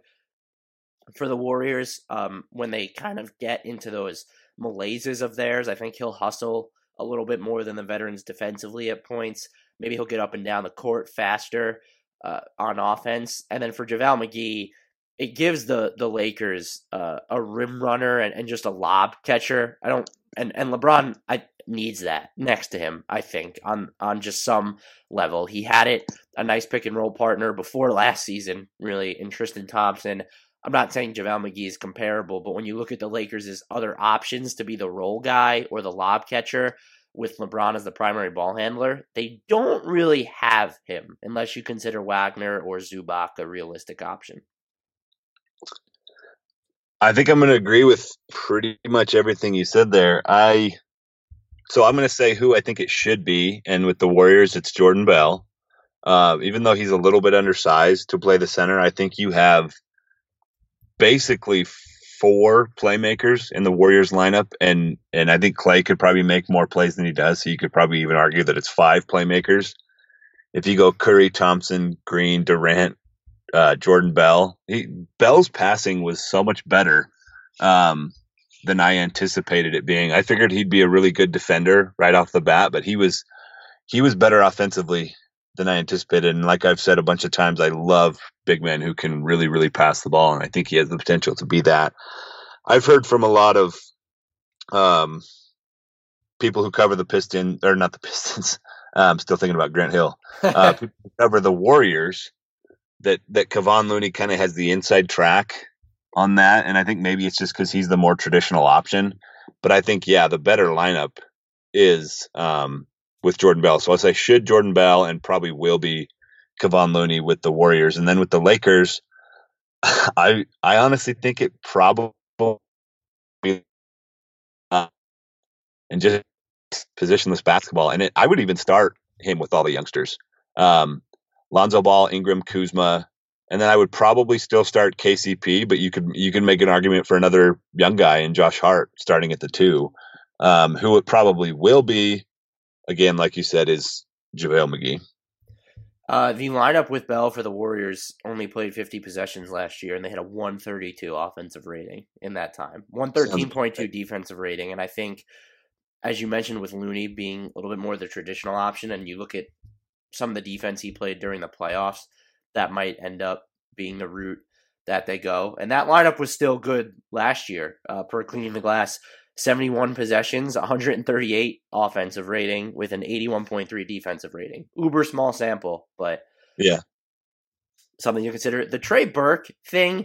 for the Warriors um, when they kind of get into those malaises of theirs. I think he'll hustle a little bit more than the veterans defensively at points. Maybe he'll get up and down the court faster uh, on offense. And then for JaVale McGee, it gives the the Lakers uh, a rim runner and, and just a lob catcher. I don't and, and LeBron I needs that next to him, I think, on on just some level. He had it, a nice pick and roll partner before last season, really, in Tristan Thompson. I'm not saying JaVale McGee is comparable, but when you look at the Lakers' other options to be the roll guy or the lob catcher with LeBron as the primary ball handler, they don't really have him unless you consider Wagner or Zubac a realistic option. I think I'm going to agree with pretty much everything you said there. I so I'm going to say who I think it should be, and with the Warriors, it's Jordan Bell. Uh, even though he's a little bit undersized to play the center, I think you have basically four playmakers in the Warriors lineup, and and I think Klay could probably make more plays than he does. So you could probably even argue that it's five playmakers. If you go Curry, Thompson, Green, Durant, uh, Jordan Bell, he, Bell's passing was so much better um, than I anticipated it being. I figured he'd be a really good defender right off the bat, but he was he was better offensively than I anticipated. And like I've said a bunch of times, I love big men who can really, really pass the ball. And I think he has the potential to be that. I've heard from a lot of um, people who cover the Pistons, or not the Pistons, Uh, I'm still thinking about Grant Hill. Uh, people cover the Warriors that that Kevon Looney kind of has the inside track on that, and I think maybe it's just because he's the more traditional option. But I think yeah, the better lineup is um, with Jordan Bell. So I'll say should Jordan Bell and probably will be Kevon Looney with the Warriors, and then with the Lakers, I I honestly think it probably uh, and just positionless basketball, and it, I would even start him with all the youngsters, um, Lonzo Ball, Ingram, Kuzma, and then I would probably still start K C P. But you could you can make an argument for another young guy in Josh Hart starting at the two, um, who it probably will be again, like you said, is JaVale McGee. Uh, the lineup with Bell for the Warriors only played fifty possessions last year, and they had a one thirty-two offensive rating in that time. one thirteen point two defensive rating, and I think, as you mentioned with Looney being a little bit more the traditional option, and you look at some of the defense he played during the playoffs, that might end up being the route that they go. And that lineup was still good last year, uh, per Cleaning the Glass. seventy-one possessions, one thirty-eight offensive rating with an eighty-one point three defensive rating. Uber small sample, but yeah, something you consider. The Trey Burke thing,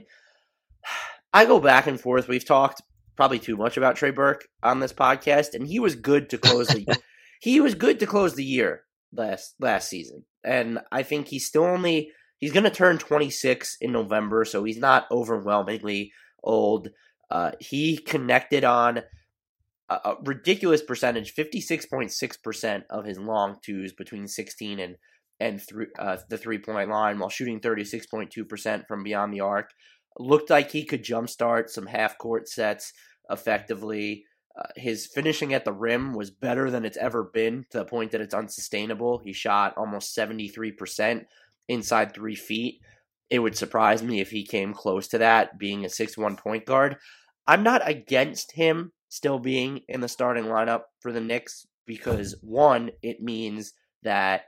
I go back and forth. We've talked probably too much about Trey Burke on this podcast, and he was good to close the he was good to close the year last last season. And I think he's still only he's going to turn twenty-six in November, so he's not overwhelmingly old. Uh, he connected on a, a ridiculous percentage, fifty-six point six percent of his long twos between sixteen and and th- uh, the three-point line, while shooting thirty-six point two percent from beyond the arc. Looked like he could jumpstart some half-court sets effectively. Uh, his finishing at the rim was better than it's ever been, to the point that it's unsustainable. He shot almost seventy-three percent inside three feet. It would surprise me if he came close to that, being a six one point guard. I'm not against him still being in the starting lineup for the Knicks because, one, it means that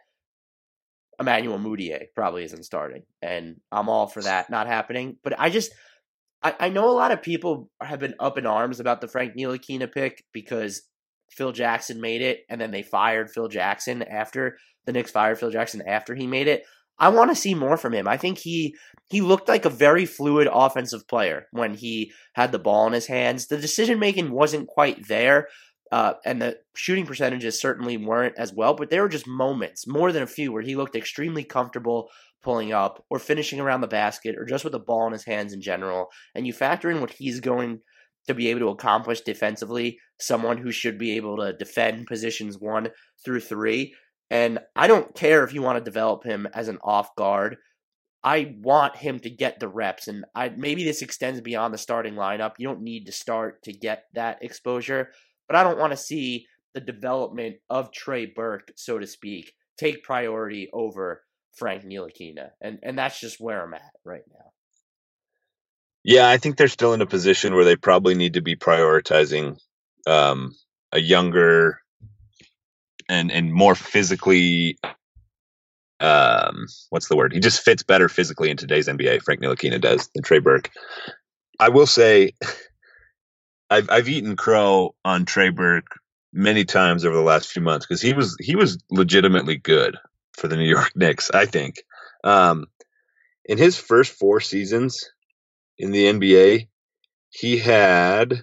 Emmanuel Mudiay probably isn't starting, and I'm all for that not happening. But I just, I, I know a lot of people have been up in arms about the Frank Ntilikina pick because Phil Jackson made it, and then they fired Phil Jackson after the Knicks fired Phil Jackson after he made it. I want to see more from him. I think he he looked like a very fluid offensive player when he had the ball in his hands. The decision-making wasn't quite there, uh, and the shooting percentages certainly weren't as well, but there were just moments, more than a few, where he looked extremely comfortable pulling up or finishing around the basket or just with the ball in his hands in general. And you factor in what he's going to be able to accomplish defensively, someone who should be able to defend positions one through three. And I don't care if you want to develop him as an off guard. I want him to get the reps, and I maybe this extends beyond the starting lineup. You don't need to start to get that exposure, but I don't want to see the development of Trey Burke, so to speak, take priority over Frank Ntilikina, and and that's just where I'm at right now. Yeah, I think they're still in a position where they probably need to be prioritizing um, a younger and and more physically, um, what's the word? He just fits better physically in today's N B A. Frank Ntilikina does than Trey Burke. I will say, I've I've eaten crow on Trey Burke many times over the last few months because he was he was legitimately good for the New York Knicks. I think um, in his first four seasons in the N B A, he had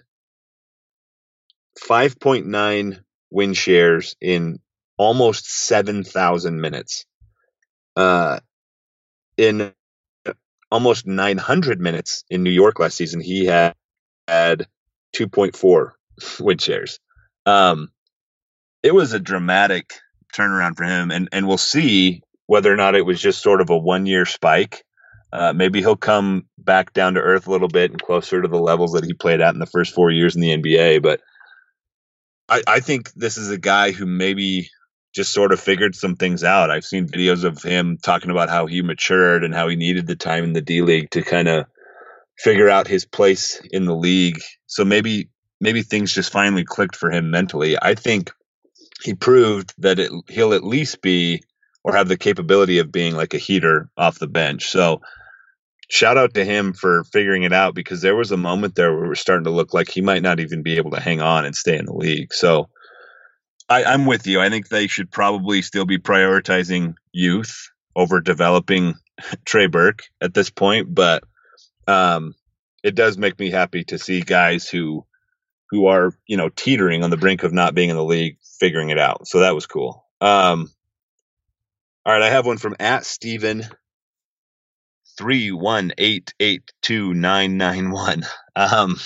five point nine win shares in almost seven thousand minutes. Uh, in almost nine hundred minutes in New York last season, he had, had two point four win shares. Um, it was a dramatic turnaround for him, and, and we'll see whether or not it was just sort of a one-year spike. Uh, maybe he'll come back down to earth a little bit and closer to the levels that he played at in the first four years in the N B A, but I, I think this is a guy who maybe just sort of figured some things out. I've seen videos of him talking about how he matured and how he needed the time in the D League to kind of figure out his place in the league. So maybe maybe things just finally clicked for him mentally. I think he proved that it, he'll at least be or have the capability of being like a heater off the bench. So shout out to him for figuring it out, because there was a moment there where it was starting to look like he might not even be able to hang on and stay in the league. So I, I'm with you. I think they should probably still be prioritizing youth over developing Trey Burke at this point. But um, it does make me happy to see guys who who are, you know, teetering on the brink of not being in the league, figuring it out. So that was cool. Um, all right, I have one from at Steven three one eight eight two nine nine one. Um,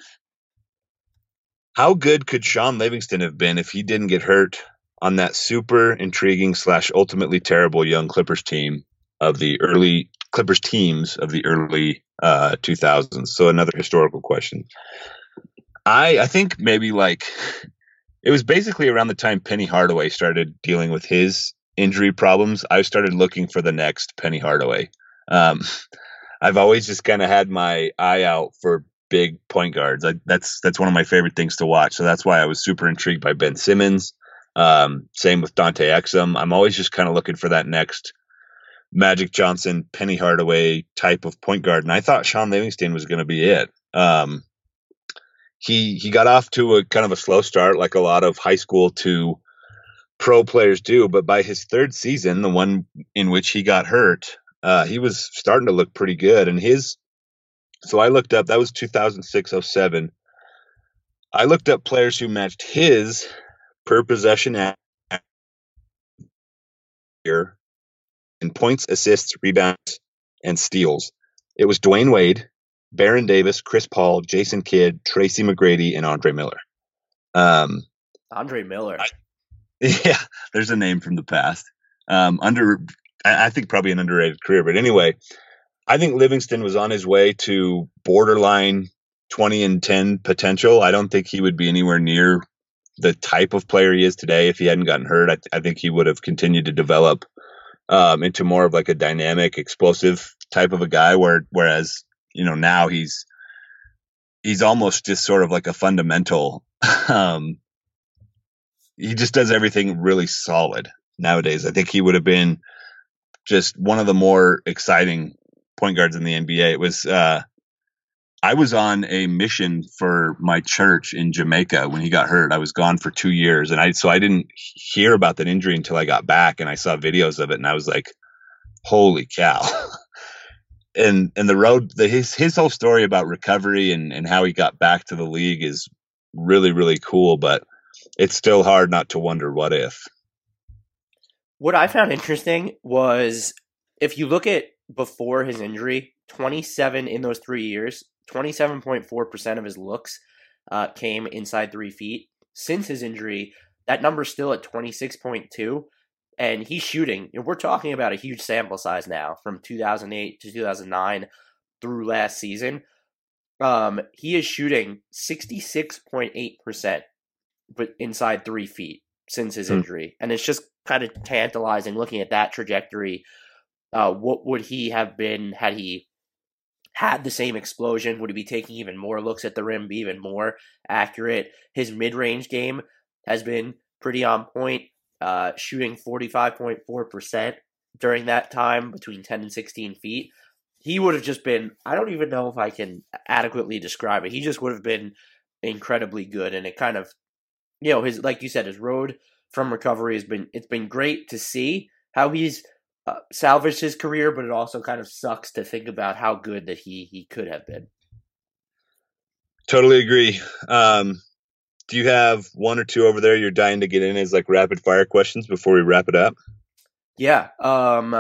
how good could Sean Livingston have been if he didn't get hurt on that super intriguing slash ultimately terrible young Clippers team of the early Clippers teams of the early uh, two thousands? So another historical question. I I think maybe like it was basically around the time Penny Hardaway started dealing with his injury problems. I started looking for the next Penny Hardaway. Um, I've always just kind of had my eye out for big point guards. I, that's that's one of my favorite things to watch. So that's why I was super intrigued by Ben Simmons. Um, same with Dante Exum. I'm always just kind of looking for that next Magic Johnson, Penny Hardaway type of point guard. And I thought Sean Livingston was going to be it. Um, he he got off to a kind of a slow start, like a lot of high school to pro players do. But by his third season, the one in which he got hurt, uh, he was starting to look pretty good. And his So I looked up, that was two thousand six oh seven. I looked up players who matched his per possession year in points, assists, rebounds, and steals. It was Dwayne Wade, Baron Davis, Chris Paul, Jason Kidd, Tracy McGrady, and Andre Miller. Um, Andre Miller. I, yeah, there's a name from the past. Um, under, I, I think probably an underrated career. But anyway, I think Livingston was on his way to borderline twenty and ten potential. I don't think he would be anywhere near the type of player he is today if he hadn't gotten hurt. I, I think he would have continued to develop um, into more of like a dynamic, explosive type of a guy. Where, whereas, you know, now he's he's almost just sort of like a fundamental. Um, he just does everything really solid nowadays. I think he would have been just one of the more exciting point guards in the N B A. It was uh, I was on a mission for my church in Jamaica when he got hurt. I was gone for two years, and I so I didn't hear about that injury until I got back, and I saw videos of it, and I was like, "Holy cow!" and and the road, the, his his whole story about recovery and and how he got back to the league is really really cool. But it's still hard not to wonder what if. What I found interesting was if you look at before his injury, twenty-seven in those three years, twenty-seven point four percent of his looks uh, came inside three feet. Since his injury, that number's still at twenty-six point two, and he's shooting. And we're talking about a huge sample size now from two thousand eight to two thousand nine through last season. Um, he is shooting sixty-six point eight percent but inside three feet since his injury. And it's just kind of tantalizing looking at that trajectory. Uh, what would he have been had he had the same explosion? Would he be taking even more looks at the rim, be even more accurate? His mid-range game has been pretty on point, uh, shooting forty-five point four percent during that time between ten and sixteen feet. He would have just been, I don't even know if I can adequately describe it. He just would have been incredibly good. And it kind of, you know, his, like you said, his road from recovery has been, it's been great to see how he's Uh, salvaged his career, but it also kind of sucks to think about how good that he he could have been. Totally agree. Um, do you have one or two over there you're dying to get in as like rapid fire questions before we wrap it up? Yeah. Um,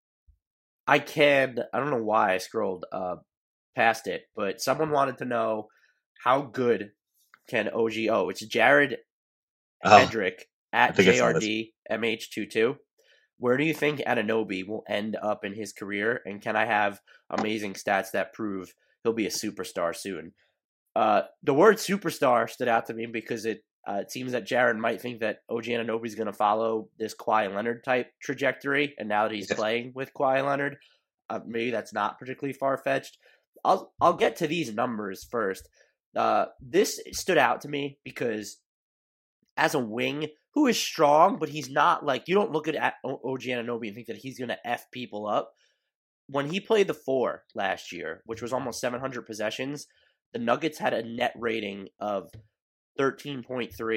I can, I don't know why I scrolled uh, past it, but someone wanted to know how good can O G, oh, it's Jared Oh, Hedrick at think I J saw R this. D M H twenty-two. Where do you think Anunoby will end up in his career? And can I have amazing stats that prove he'll be a superstar soon? Uh, the word superstar stood out to me because it uh, it seems that Jared might think that O G Anunoby is going to follow this Kawhi Leonard type trajectory. And now that he's Yes. playing with Kawhi Leonard, uh, maybe that's not particularly far-fetched. I'll, I'll get to these numbers first. Uh, this stood out to me because as a wing who is strong, but he's not like, you don't look at O G Anunoby and think that he's going to F people up. When he played the four last year, which was almost seven hundred possessions, the Nuggets had a net rating of thirteen point three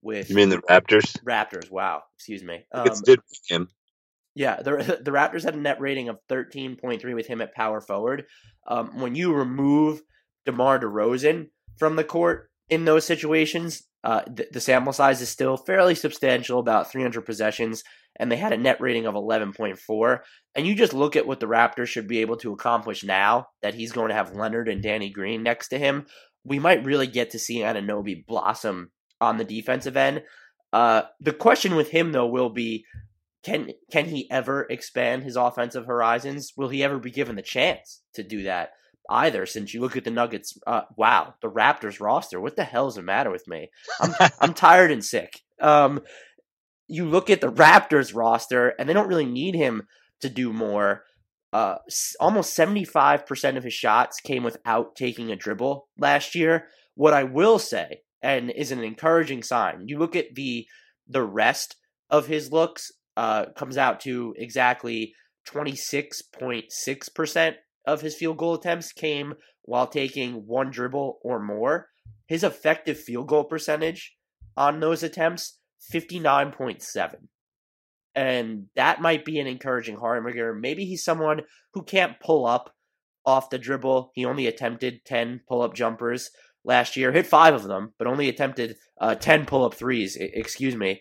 with You mean the Raptors? Raptors. Wow, excuse me. Um, it's good for him. Yeah, the the Raptors had a net rating of thirteen point three with him at power forward. Um, when you remove DeMar DeRozan from the court in those situations, uh, the, the sample size is still fairly substantial, about three hundred possessions, and they had a net rating of eleven point four. And you just look at what the Raptors should be able to accomplish now that he's going to have Leonard and Danny Green next to him. We might really get to see Anunoby blossom on the defensive end. Uh, the question with him, though, will be, Can can he ever expand his offensive horizons? Will he ever be given the chance to do that either? Since you look at the Nuggets, uh, wow, the Raptors roster, what the hell is the matter with me? I'm I'm tired and sick. Um, you look at the Raptors roster, and they don't really need him to do more. Uh, almost seventy-five percent of his shots came without taking a dribble last year. What I will say, and is an encouraging sign, you look at the the rest of his looks. Uh, comes out to exactly twenty-six point six percent of his field goal attempts came while taking one dribble or more. His effective field goal percentage on those attempts, fifty-nine point seven. And that might be an encouraging harbinger. Maybe he's someone who can't pull up off the dribble. He only attempted ten pull-up jumpers last year, hit five of them, but only attempted uh, ten pull-up threes, excuse me.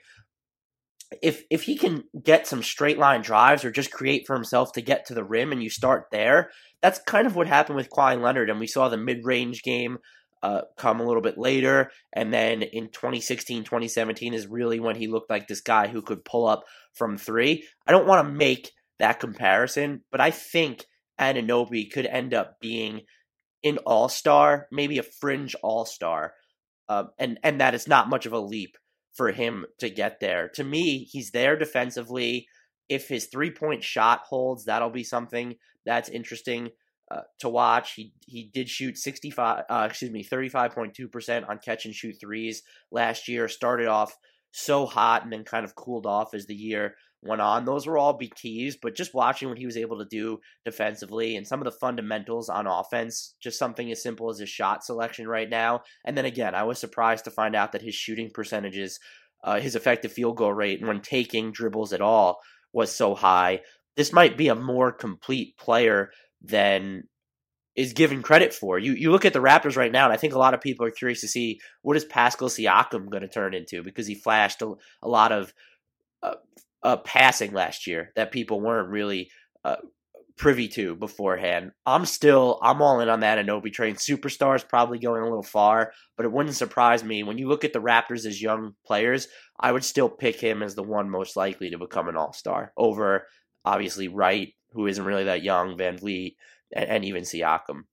If if he can get some straight line drives or just create for himself to get to the rim and you start there, that's kind of what happened with Kawhi Leonard. And we saw the mid-range game uh, come a little bit later. And then in twenty sixteen, twenty seventeen is really when he looked like this guy who could pull up from three. I don't want to make that comparison, but I think Anunoby could end up being an all-star, maybe a fringe all-star. Uh, and, and that is not much of a leap for him to get there. To me, he's there defensively. If his three-point shot holds, that'll be something that's interesting uh, to watch. He he did shoot sixty-five, uh, excuse me, thirty-five point two percent on catch and shoot threes last year. Started off so hot and then kind of cooled off as the year went on. Those were all big keys, but just watching what he was able to do defensively and some of the fundamentals on offense, just something as simple as his shot selection right now. And then again, I was surprised to find out that his shooting percentages, uh, his effective field goal rate when taking dribbles at all was so high. This might be a more complete player than is given credit for. You you look at the Raptors right now, and I think a lot of people are curious to see what is Pascal Siakam going to turn into, because he flashed a, a lot of uh, Uh, passing last year that people weren't really uh, privy to beforehand. I'm still, I'm all in on that Anunoby train. Superstar is probably going a little far, but it wouldn't surprise me. When you look at the Raptors as young players, I would still pick him as the one most likely to become an all-star over, obviously, Wright, who isn't really that young, Van Vliet, and, and even Siakam.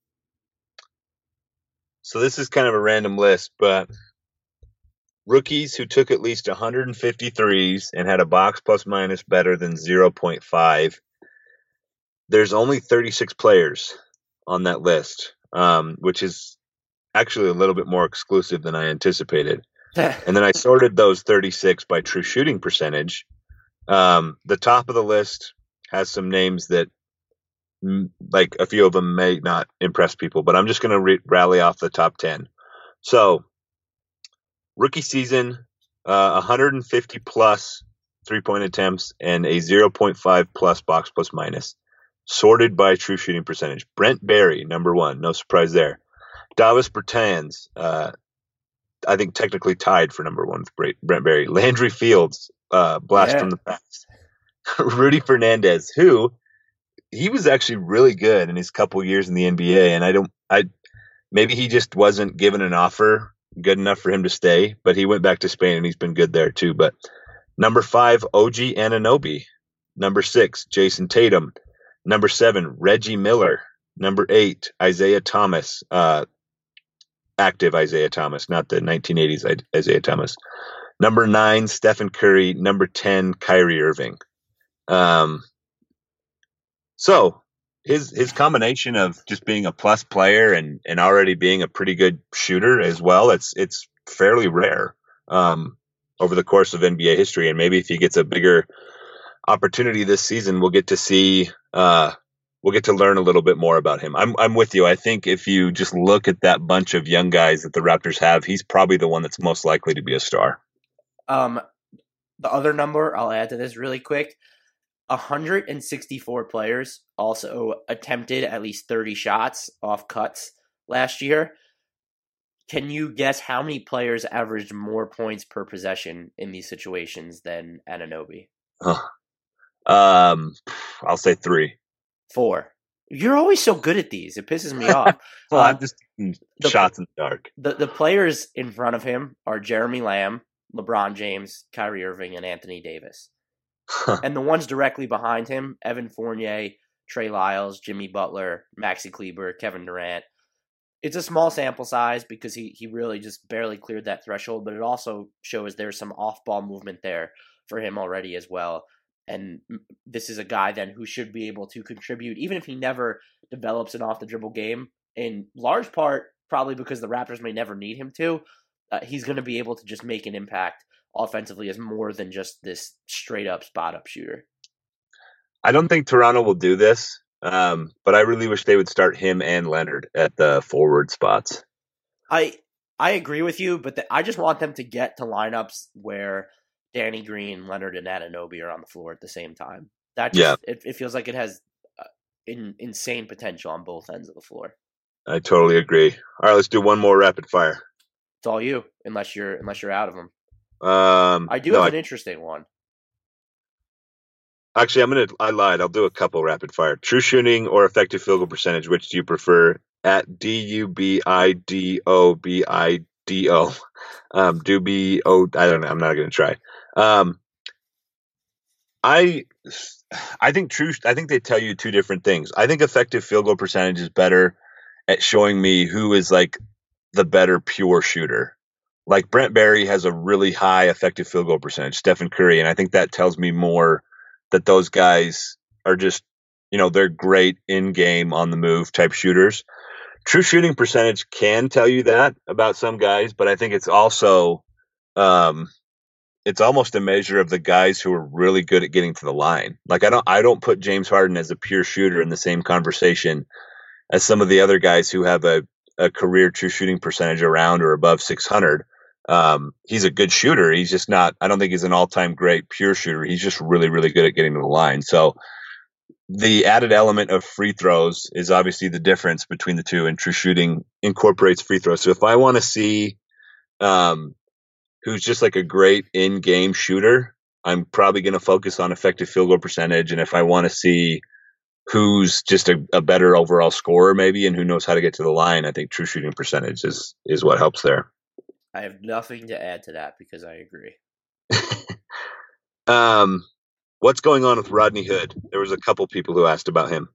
So this is kind of a random list, but rookies who took at least one hundred fifty threes and had a box plus minus better than zero point five. There's only thirty-six players on that list, um, which is actually a little bit more exclusive than I anticipated. And then I sorted those thirty-six by true shooting percentage. Um, the top of the list has some names that, like, a few of them may not impress people, but I'm just going to re- rally off the top ten. So, rookie season, uh, one hundred fifty plus three-point attempts and a zero point five plus box plus minus, sorted by true shooting percentage. Brent Barry, number one, no surprise there. Davis Bertans, uh, I think technically tied for number one with Brent Barry. Landry Fields, uh, blast yeah. from the past. Rudy Fernandez, who he was actually really good in his couple years in the N B A, and I don't, I maybe he just wasn't given an offer good enough for him to stay, but he went back to Spain and he's been good there too. But number five, O G Anunoby. Number six, Jason Tatum. Number seven, Reggie Miller. Number eight, Isaiah Thomas. Uh, active Isaiah Thomas, not the nineteen eighties Isaiah Thomas. Number nine, Stephen Curry. Number ten, Kyrie Irving. Um, so his his combination of just being a plus player and, and already being a pretty good shooter as well, it's it's fairly rare um, over the course of N B A history. And maybe if he gets a bigger opportunity this season, we'll get to see uh, we'll get to learn a little bit more about him. I'm I'm with you. I think if you just look at that bunch of young guys that the Raptors have, he's probably the one that's most likely to be a star. Um, the other number I'll add to this really quick: one hundred sixty-four players also attempted at least thirty shots off cuts last year. Can you guess how many players averaged more points per possession in these situations than Anunoby? Huh. Um, I'll say three. Four. You're always so good at these. It pisses me off. Well, uh, I'm just the, shots in the dark. The the players in front of him are Jeremy Lamb, LeBron James, Kyrie Irving, and Anthony Davis. And the ones directly behind him, Evan Fournier, Trey Lyles, Jimmy Butler, Maxi Kleber, Kevin Durant. It's a small sample size because he, he really just barely cleared that threshold, but it also shows there's some off-ball movement there for him already as well. And this is a guy then who should be able to contribute, even if he never develops an off-the-dribble game, in large part probably because the Raptors may never need him to. Uh, he's going to be able to just make an impact offensively as more than just this straight-up spot-up shooter. I don't think Toronto will do this. Um, but I really wish they would start him and Leonard at the forward spots. I I agree with you, but the, I just want them to get to lineups where Danny Green, Leonard, and Anunoby are on the floor at the same time. That just, yeah. it, it feels like it has uh, in, insane potential on both ends of the floor. I totally agree. All right, let's do one more rapid fire. It's all you, unless you're unless you're out of them. Um, I do no, have an I, interesting one. Actually, I'm gonna. I lied. I'll do a couple rapid fire. True shooting or effective field goal percentage. Which do you prefer? At D U B I D O B I D O. Um, do B O. I don't know. I'm not gonna try. Um, I. I think true. I think they tell you two different things. I think effective field goal percentage is better at showing me who is like the better pure shooter. Like Brent Barry has a really high effective field goal percentage. Stephen Curry, and I think that tells me more that those guys are just, you know, they're great in-game, on-the-move type shooters. True shooting percentage can tell you that about some guys, but I think it's also, um, it's almost a measure of the guys who are really good at getting to the line. Like I don't, I don't put James Harden as a pure shooter in the same conversation as some of the other guys who have a, a career true shooting percentage around or above six hundred. Um, he's a good shooter. He's just not, I don't think he's an all-time great pure shooter. He's just really, really good at getting to the line. So the added element of free throws is obviously the difference between the two, and true shooting incorporates free throws. So if I want to see, um, who's just like a great in-game shooter, I'm probably going to focus on effective field goal percentage. And if I want to see who's just a, a better overall scorer maybe, and who knows how to get to the line, I think true shooting percentage is, is what helps there. I have nothing to add to that because I agree. um, what's going on with Rodney Hood? There was a couple people who asked about him.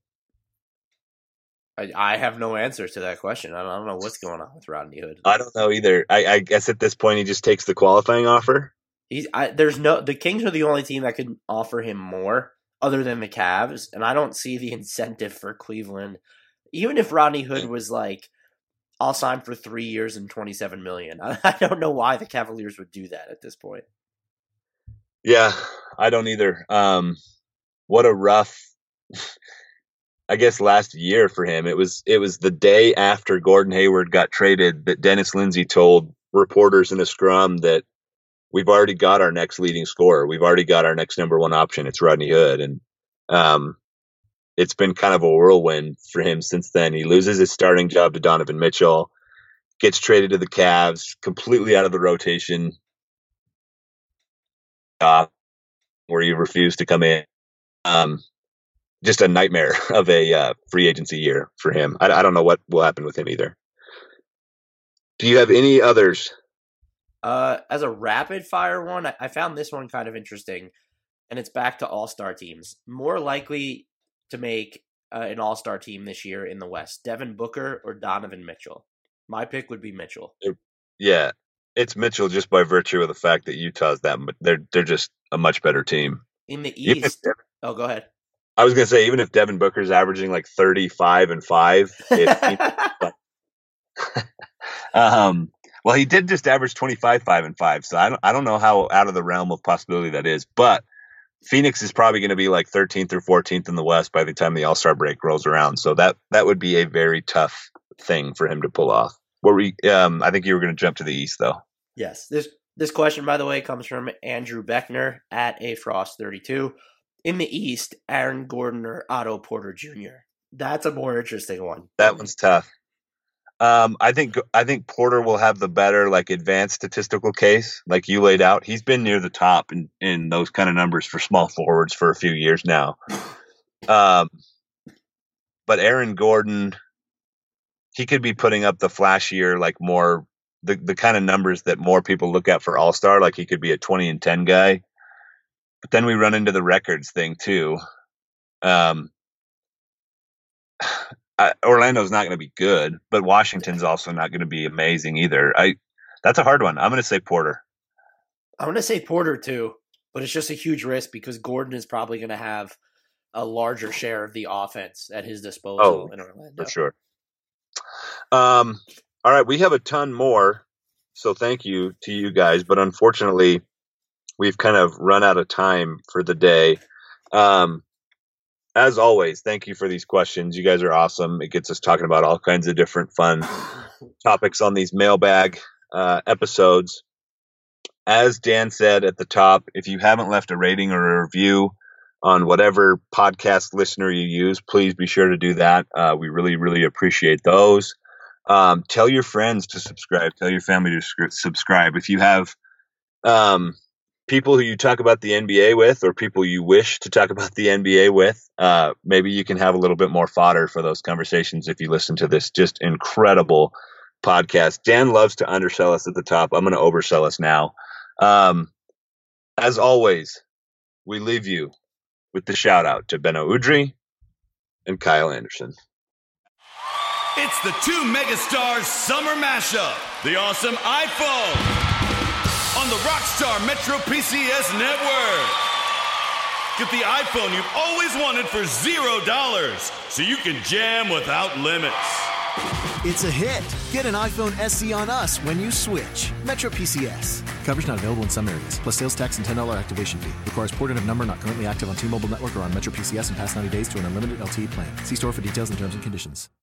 I, I have no answer to that question. I don't, I don't know what's going on with Rodney Hood. I don't know either. I, I guess at this point he just takes the qualifying offer. He's I, there's no the Kings are the only team that could offer him more other than the Cavs, and I don't see the incentive for Cleveland. Even if Rodney Hood was like, I'll sign for three years and twenty-seven million dollars. I, I don't know why the Cavaliers would do that at this point. Yeah, I don't either. Um, what a rough, I guess, last year for him. It was it was the day after Gordon Hayward got traded that Dennis Lindsey told reporters in a scrum that we've already got our next leading scorer. We've already got our next number one option. It's Rodney Hood. And um, it's been kind of a whirlwind for him since then. He loses his starting job to Donovan Mitchell, gets traded to the Cavs, completely out of the rotation, uh, where he refused to come in. Um, just a nightmare of a uh, free agency year for him. I, I don't know what will happen with him either. Do you have any others? Uh, as a rapid fire one, I, I found this one kind of interesting, and it's back to all-star teams. More likely to make uh, an all-star team this year in the West, Devin Booker or Donovan Mitchell? My pick would be Mitchell. Yeah, it's Mitchell just by virtue of the fact that Utah's that, but they're they're just a much better team. In the East, Devin, oh, go ahead. I was gonna say, even if Devin Booker's averaging like thirty-five and five, it, um, well, he did just average twenty-five, five and five, so I don't I don't know how out of the realm of possibility that is, but Phoenix is probably going to be like thirteenth or fourteenth in the West by the time the All-Star break rolls around. So that, that would be a very tough thing for him to pull off. Where we, um, I think you were going to jump to the East, though. Yes, there's This question, by the way, comes from Andrew Beckner at A Frost thirty-two. In the East, Aaron Gordon or Otto Porter Junior? That's a more interesting one. That one's tough. Um, I think I think Porter will have the better, like, advanced statistical case, like you laid out. He's been near the top in, in those kind of numbers for small forwards for a few years now. Um, but Aaron Gordon, he could be putting up the flashier, like, more the, the kind of numbers that more people look at for All-Star. Like, he could be a twenty and ten guy. But then we run into the records thing too. Um, I, Orlando's not going to be good, but Washington's also not going to be amazing either. I that's a hard one. I'm going to say Porter. I'm going to say Porter too, but it's just a huge risk because Gordon is probably going to have a larger share of the offense at his disposal Oh, in Orlando. for sure. Um, all right, we have a ton more, so thank you to you guys, but unfortunately, we've kind of run out of time for the day. Um, as always, thank you for these questions. You guys are awesome. It gets us talking about all kinds of different fun topics on these mailbag uh, episodes. As Dan said at the top, if you haven't left a rating or a review on whatever podcast listener you use, please be sure to do that. Uh, we really, really appreciate those. Um, tell your friends to subscribe. Tell your family to sc- subscribe. If you have um, people who you talk about the N B A with, or people you wish to talk about the N B A with, uh, maybe you can have a little bit more fodder for those conversations if you listen to this just incredible podcast. Dan loves to undersell us at the top. I'm going to oversell us now. Um, as always, we leave you with the shout out to Beno Udrih and Kyle Anderson. It's the two megastars summer mashup, the awesome iPhone on the Rockstar Metro P C S network. Get the iPhone you've always wanted for zero dollars, so you can jam without limits. It's a hit. Get an iPhone S E on us when you switch. Metro P C S. Coverage not available in some areas, plus sales tax and ten dollars activation fee. Requires porting of number not currently active on T-Mobile network or on Metro P C S in past ninety days to an unlimited L T E plan. See store for details and terms and conditions.